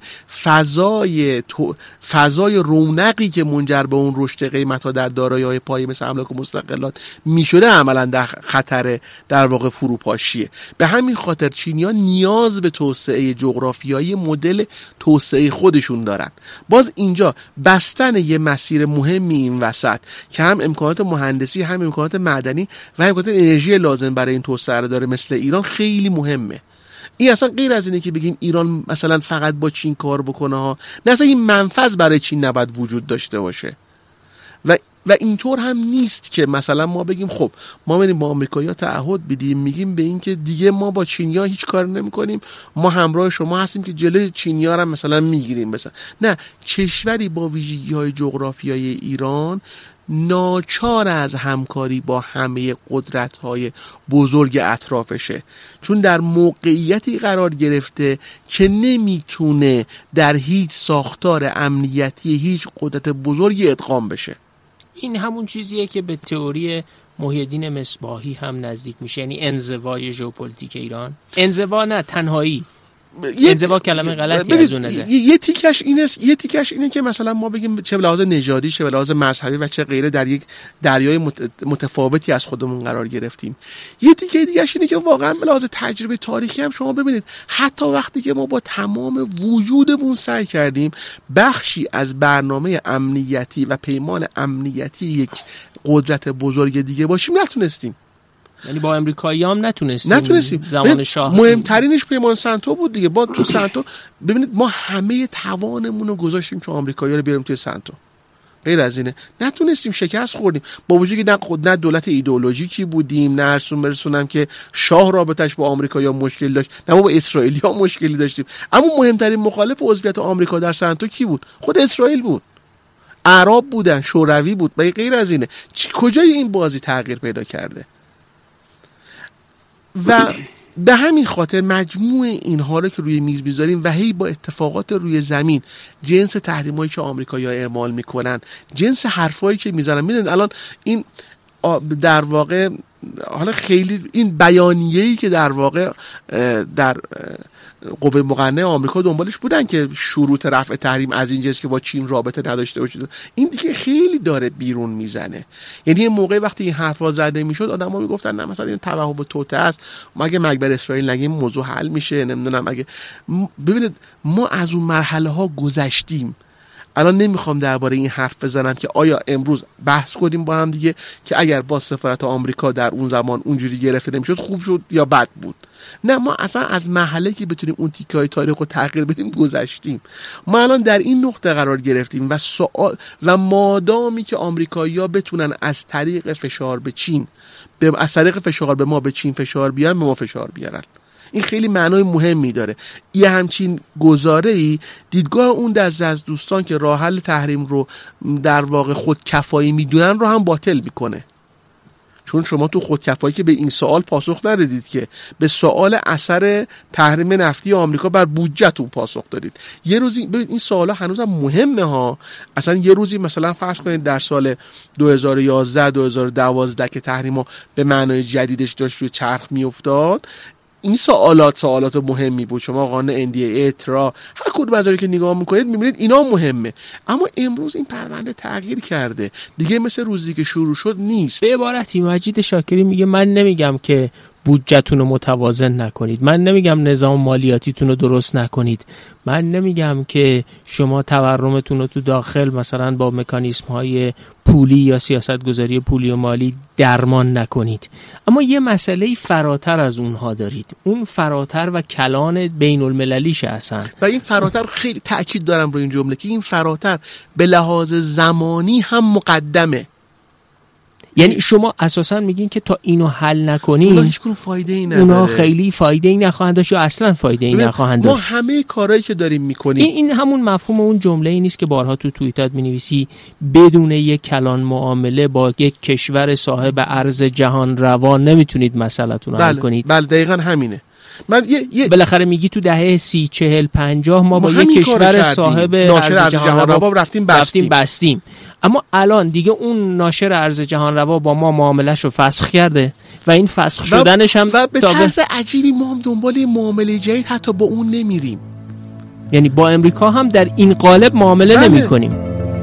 فضای تو فضای رونقی که منجر به اون رشد قیمت‌ها در دارایی‌های پایه مثل املاک مستقلات میشده عملا در خطر در واقع فروپاشیه. به همین خاطر چینی‌ها نیاز به توسعه جغرافیایی مدل توسعه خودشون دارن. باز اینجا بستن یه مسیر مهمی این وسط که هم امکانات مهندسی، هم امکانات معدنی و هم امکانات انرژی لازم برای این توسعه رو داره مثل ایران خیلی مهمه. این اصلا غیر از اینه که بگیم ایران مثلا فقط با چین کار بکنه ها، نه، اصلا این منفذ برای چین نباید وجود داشته باشه و و اینطور هم نیست که مثلا ما بگیم خب ما بریم با آمریکایی‌ها تعهد بدیم، میگیم به این که دیگه ما با چینی‌ها هیچ کار نمی‌کنیم، ما همراه شما هستیم که جلوی چینی‌ها رو مثلا میگیریم. مثلا نه، کشوری با ویژگی‌های جغرافیایی ایران ناچار از همکاری با همه قدرت‌های بزرگ اطرافشه، چون در موقعیتی قرار گرفته که نمیتونه در هیچ ساختار امنیتی هیچ قدرت بزرگی ادغام بشه. این همون چیزیه که به تئوری محی الدین مصباحی هم نزدیک میشه، یعنی انزوای ژئوپلیتیک ایران. انزوا نه، تنهایی. انزوا کلمه غلطی از اون نظر. یه تیکش اینه یه تیکش اینه که مثلا ما بگیم چه به لحاظ نژادی، چه به لحاظ مذهبی و چه غیره در یک دریای متفاوتی از خودمون قرار گرفتیم. یه تیکه دیگه‌اش اینه که واقعا به لحاظ تجربه تاریخی هم شما ببینید حتی وقتی که ما با تمام وجودمون سعی کردیم بخشی از برنامه امنیتی و پیمان امنیتی یک قدرت بزرگ دیگه باشیم نتونستیم. یعنی با امریکایی هم نتونستیم نتونستیم زمان شاه. مهمترینش پیمان سنتو بود دیگه. با تو سنتو ببینید ما همه توانمون رو گذاشتیم که آمریکایی‌ها رو بیاریم توی سنتو، غیر از اینه نتونستیم، شکست خوردیم. با وجودی که نه خود نه دولت ایدئولوژیکی بودیم، نه ارسون برسونم که شاه رابطش با آمریکایی‌ها مشکل داشت، نه با اسرائیلی‌ها مشکلی داشتیم. اما مهمترین مخالف عضویت آمریکا در سنتو کی بود؟ خود اسرائیل بود. عرب بودن، شوروی بود و غیر از اینه. کجای این بازی تغییر پیدا کرده؟ و به همین خاطر مجموع اینها رو که روی میز میذاریم و هی با اتفاقات روی زمین، جنس تحریمایی که آمریکایی‌ها اعمال میکنن، جنس حرفایی که میزنن، میدونید الان این در واقع حالا خیلی این بیانیه‌ای که در واقع در قوه مقننه آمریکا دنبالش بودن که شروط رفع تحریم از این جنس که با چین رابطه نداشته باشید، این دیگه خیلی داره بیرون میزنه. یعنی یه موقع وقتی این حرفا زده میشد آدم‌ها میگفتن نه مثلا این توهم توته است، ما اگه مرگ بر اسرائیل نگیم موضوع حل میشه، نمیدونم اگه ببینید ما از اون مرحله ها گذشتیم. الان نمیخوام درباره این حرف بزنم که آیا امروز بحث کنیم با هم دیگه که اگر با سفارت آمریکا در اون زمان اونجوری گرفته نمیشد خوب شد یا بد بود. نه، ما اصلا از مرحله که بتونیم اون تیکه‌های تاریخ رو تغییر بدیم گذشتیم. ما الان در این نقطه قرار گرفتیم و سوال و مادامی که آمریکایی‌ها بتونن از طریق فشار به چین به از طریق فشار به ما به چین فشار بیارن، به ما فشار بیارن. این خیلی معنای مهمی داره. یه همچین گزاره‌ای دیدگاه اون دسته از دوستان که راه حل تحریم رو در واقع خود کفایی میدونن رو هم باطل میکنه. چون شما تو خودکفایی که به این سوال پاسخ ندادید، که به سوال اثر تحریم نفتی آمریکا بر بودجهتون پاسخ دادید. یه روزی ببینید این سوالا هنوزم مهمه ها. اصلا یه روزی مثلا فرض کنید در سال دو هزار و یازده دو هزار و دوازده که تحریما به معنای جدیدش داشت روی چرخ میافتاد، این سوالات سوالات مهمی بود. شما قانون ان دی ای اترا هر کدوم از که نگاه میکنید میبینید اینا مهمه. اما امروز این پرونده تغییر کرده، دیگه مثل روزی که شروع شد نیست. به عبارتی مجید شاکری میگه من نمیگم که بودجه‌تون رو متوازن نکنید، من نمیگم نظام مالیاتیتون رو درست نکنید، من نمیگم که شما تورمتون رو تو داخل مثلا با مکانیزم‌های پولی یا سیاست‌گذاری پولی و مالی درمان نکنید. اما یه مسئله فراتر از اونها دارید، اون فراتر و کلان بین المللیشه اصلا. و این فراتر خیلی تأکید دارم روی این جمله که این فراتر به لحاظ زمانی هم مقدمه. یعنی شما اساسا میگین که تا اینو حل نکنین اونا هیچ کنون فایده ای نداره، اونا خیلی فایده ای نخواهند داشت یا اصلا فایده ای نخواهند داشت. ما همه کارهایی که داریم میکنیم این, این همون مفهوم اون جمله ای نیست که بارها تو توییتات مینویسی بدون یک کلان معامله با یک کشور صاحب ارز جهان روا نمیتونید مسئله‌تون رو حل کنید. بله دقیقاً همینه. من یه, یه بالاخره میگی تو دهه سی چهل پنجاه ما, ما با یک کشور صاحب ارز جهان, جهان روا رفتیم بستیم. رفتیم بستیم اما الان دیگه اون ناشر ارز جهان روا با ما معاملهشو فسخ کرده و این فسخ شدنش هم و به طرز عجیبی ما هم دنبال معامله جدید حتی با اون نمیریم. یعنی با امریکا هم در این قالب معامله بله. نمی کنیم.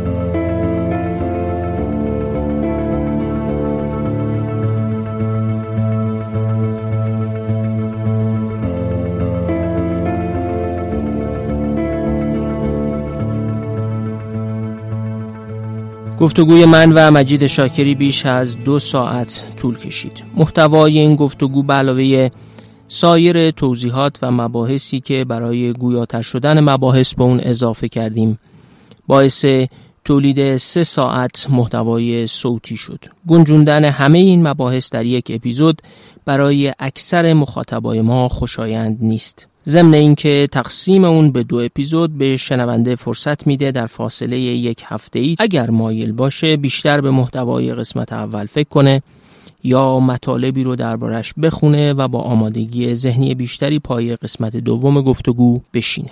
گفتگوی من و مجید شاکری بیش از دو ساعت طول کشید. محتوای این گفتگو به علاوه سایر توضیحات و مباحثی که برای گویاتر شدن مباحث به اون اضافه کردیم باعث تولید سه ساعت محتوای صوتی شد. گنجوندن همه این مباحث در یک اپیزود برای اکثر مخاطبای ما خوشایند نیست. ضمن اینکه تقسیم اون به دو اپیزود به شنونده فرصت میده در فاصله یک هفته‌ای اگر مایل باشه بیشتر به محتوای قسمت اول فکر کنه یا مطالبی رو دربارش بخونه و با آمادگی ذهنی بیشتری پای قسمت دوم گفتگو بشینه.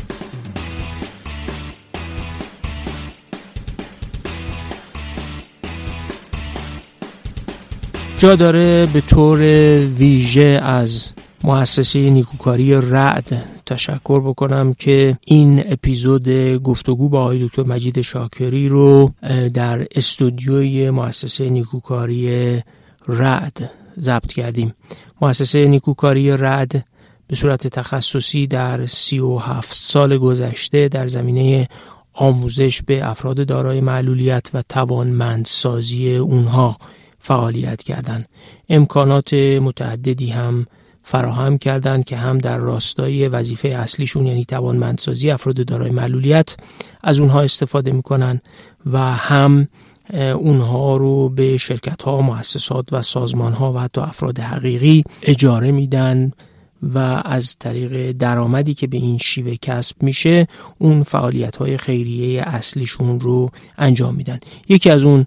جا داره به طور ویژه از مؤسسه نیکوکاری رعد تشکر بکنم که این اپیزود گفتگو با آقای دکتر مجید شاکری رو در استودیوی مؤسسه نیکوکاری رعد ضبط کردیم. مؤسسه نیکوکاری رعد به صورت تخصصی در سی و هفت سال گذشته در زمینه آموزش به افراد دارای معلولیت و توانمندسازی اونها فعالیت کردند. امکانات متعددی هم فراهم کردند که هم در راستای وظیفه اصلیشون یعنی توانمندسازی افراد دارای معلولیت از اونها استفاده میکنن و هم اونها رو به شرکت‌ها، مؤسسات و سازمان‌ها و حتی افراد حقیقی اجاره میدن و از طریق درآمدی که به این شیوه کسب میشه اون فعالیت‌های خیریه اصلیشون رو انجام میدن. یکی از اون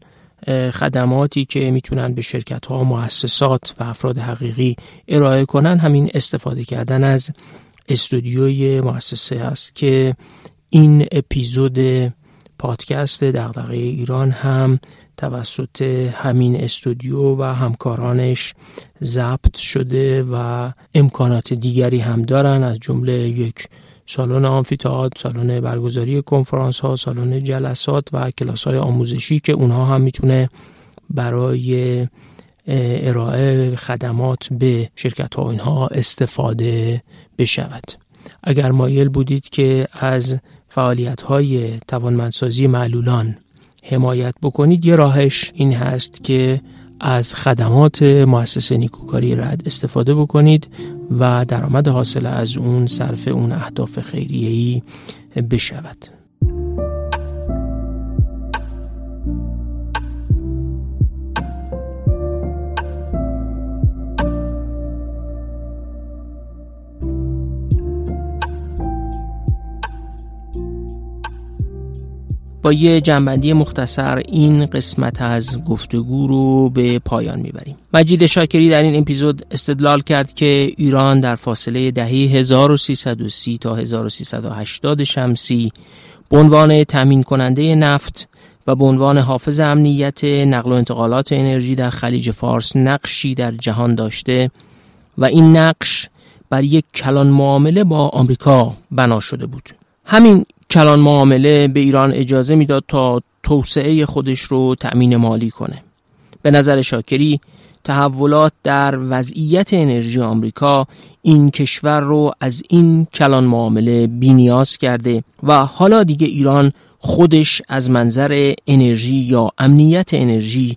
خدماتی که میتونن به شرکت‌ها، مؤسسات و افراد حقیقی ارائه کنن همین استفاده کردن از استودیوی مؤسسه است که این اپیزود پادکست دغدغه ایران هم توسط همین استودیو و همکارانش ضبط شده و امکانات دیگری هم دارن، از جمله یک سالن آمفی‌تئاتر، سالن برگزاری کنفرانس ها، سالن جلسات و کلاس های آموزشی که اونها هم میتونه برای ارائه خدمات به شرکت ها اینها استفاده بشود. اگر مایل بودید که از فعالیت های توانمندسازی معلولان حمایت بکنید، یه راهش این هست که از خدمات مؤسسه نیکوکاری رعد استفاده بکنید و درآمد حاصل از اون صرف اون اهداف خیریه‌ای بشود. با یه جنبندی مختصر این قسمت از گفتگو رو به پایان میبریم. مجید شاکری در این اپیزود استدلال کرد که ایران در فاصله دهه هزار و سیصد و سی تا هزار و سیصد و هشتاد شمسی به عنوان تامین کننده نفت و به عنوان حافظ امنیت نقل و انتقالات انرژی در خلیج فارس نقشی در جهان داشته و این نقش بر یک کلان معامله با آمریکا بنا شده بود. همین کلان معامله به ایران اجازه میداد تا توسعه خودش رو تأمین مالی کنه. به نظر شاکری تحولات در وضعیت انرژی آمریکا این کشور رو از این کلان معامله بی‌نیاز کرده و حالا دیگه ایران خودش از منظر انرژی یا امنیت انرژی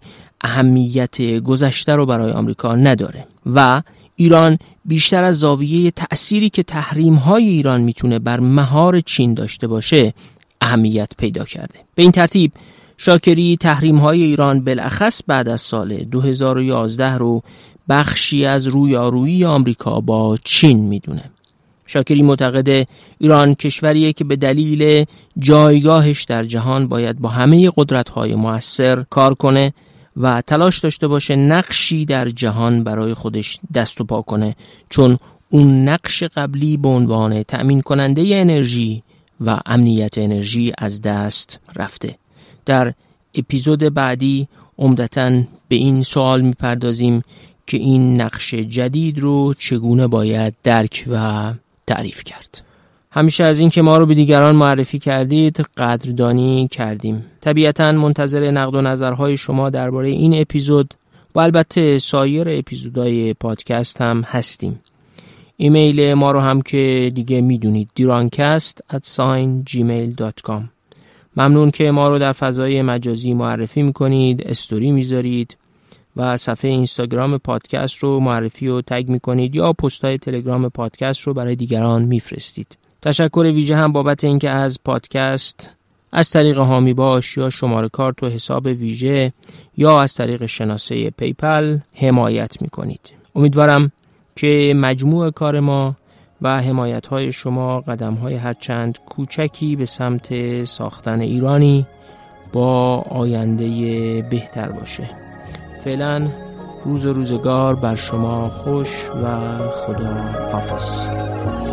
اهمیت گذشته رو برای آمریکا نداره و ایران بیشتر از زاویه تأثیری که تحریم‌های ایران میتونه بر مهار چین داشته باشه اهمیت پیدا کرده. به این ترتیب شاکری تحریم‌های ایران بالاخص بعد از سال دو هزار و یازده رو بخشی از رویارویی آمریکا با چین میدونه. شاکری معتقده ایران کشوریه که به دلیل جایگاهش در جهان باید با همه قدرت‌های مؤثر کار کنه و تلاش داشته باشه نقشی در جهان برای خودش دست و پا کنه، چون اون نقش قبلی به عنوان تأمین کننده انرژی و امنیت انرژی از دست رفته. در اپیزود بعدی عمدتاً به این سوال میپردازیم که این نقش جدید رو چگونه باید درک و تعریف کرد. همیشه از این که ما رو به دیگران معرفی کردید قدردانی کردیم. طبیعتاً منتظر نقد و نظرهای شما درباره این اپیزود و البته سایر اپیزودهای پادکست هم هستیم. ایمیل ما رو هم که دیگه میدونید دیرانکست ات جیمیل دات کام. ممنون که ما رو در فضای مجازی معرفی میکنید، استوری میذارید و صفحه اینستاگرام پادکست رو معرفی و تگ میکنید یا پست‌های تلگرام پادکست رو برای دیگران میفرستید. تشکر ویژه هم بابت اینکه از پادکست از طریق حامی باش یا شماره کارت و حساب ویژه یا از طریق شناسه پیپل حمایت میکنید. امیدوارم که مجموع کار ما و حمایت‌های شما قدم‌های هرچند کوچکی به سمت ساختن ایرانی با آینده بهتر باشه. فعلا روز و روزگار بر شما خوش و خدا حافظ.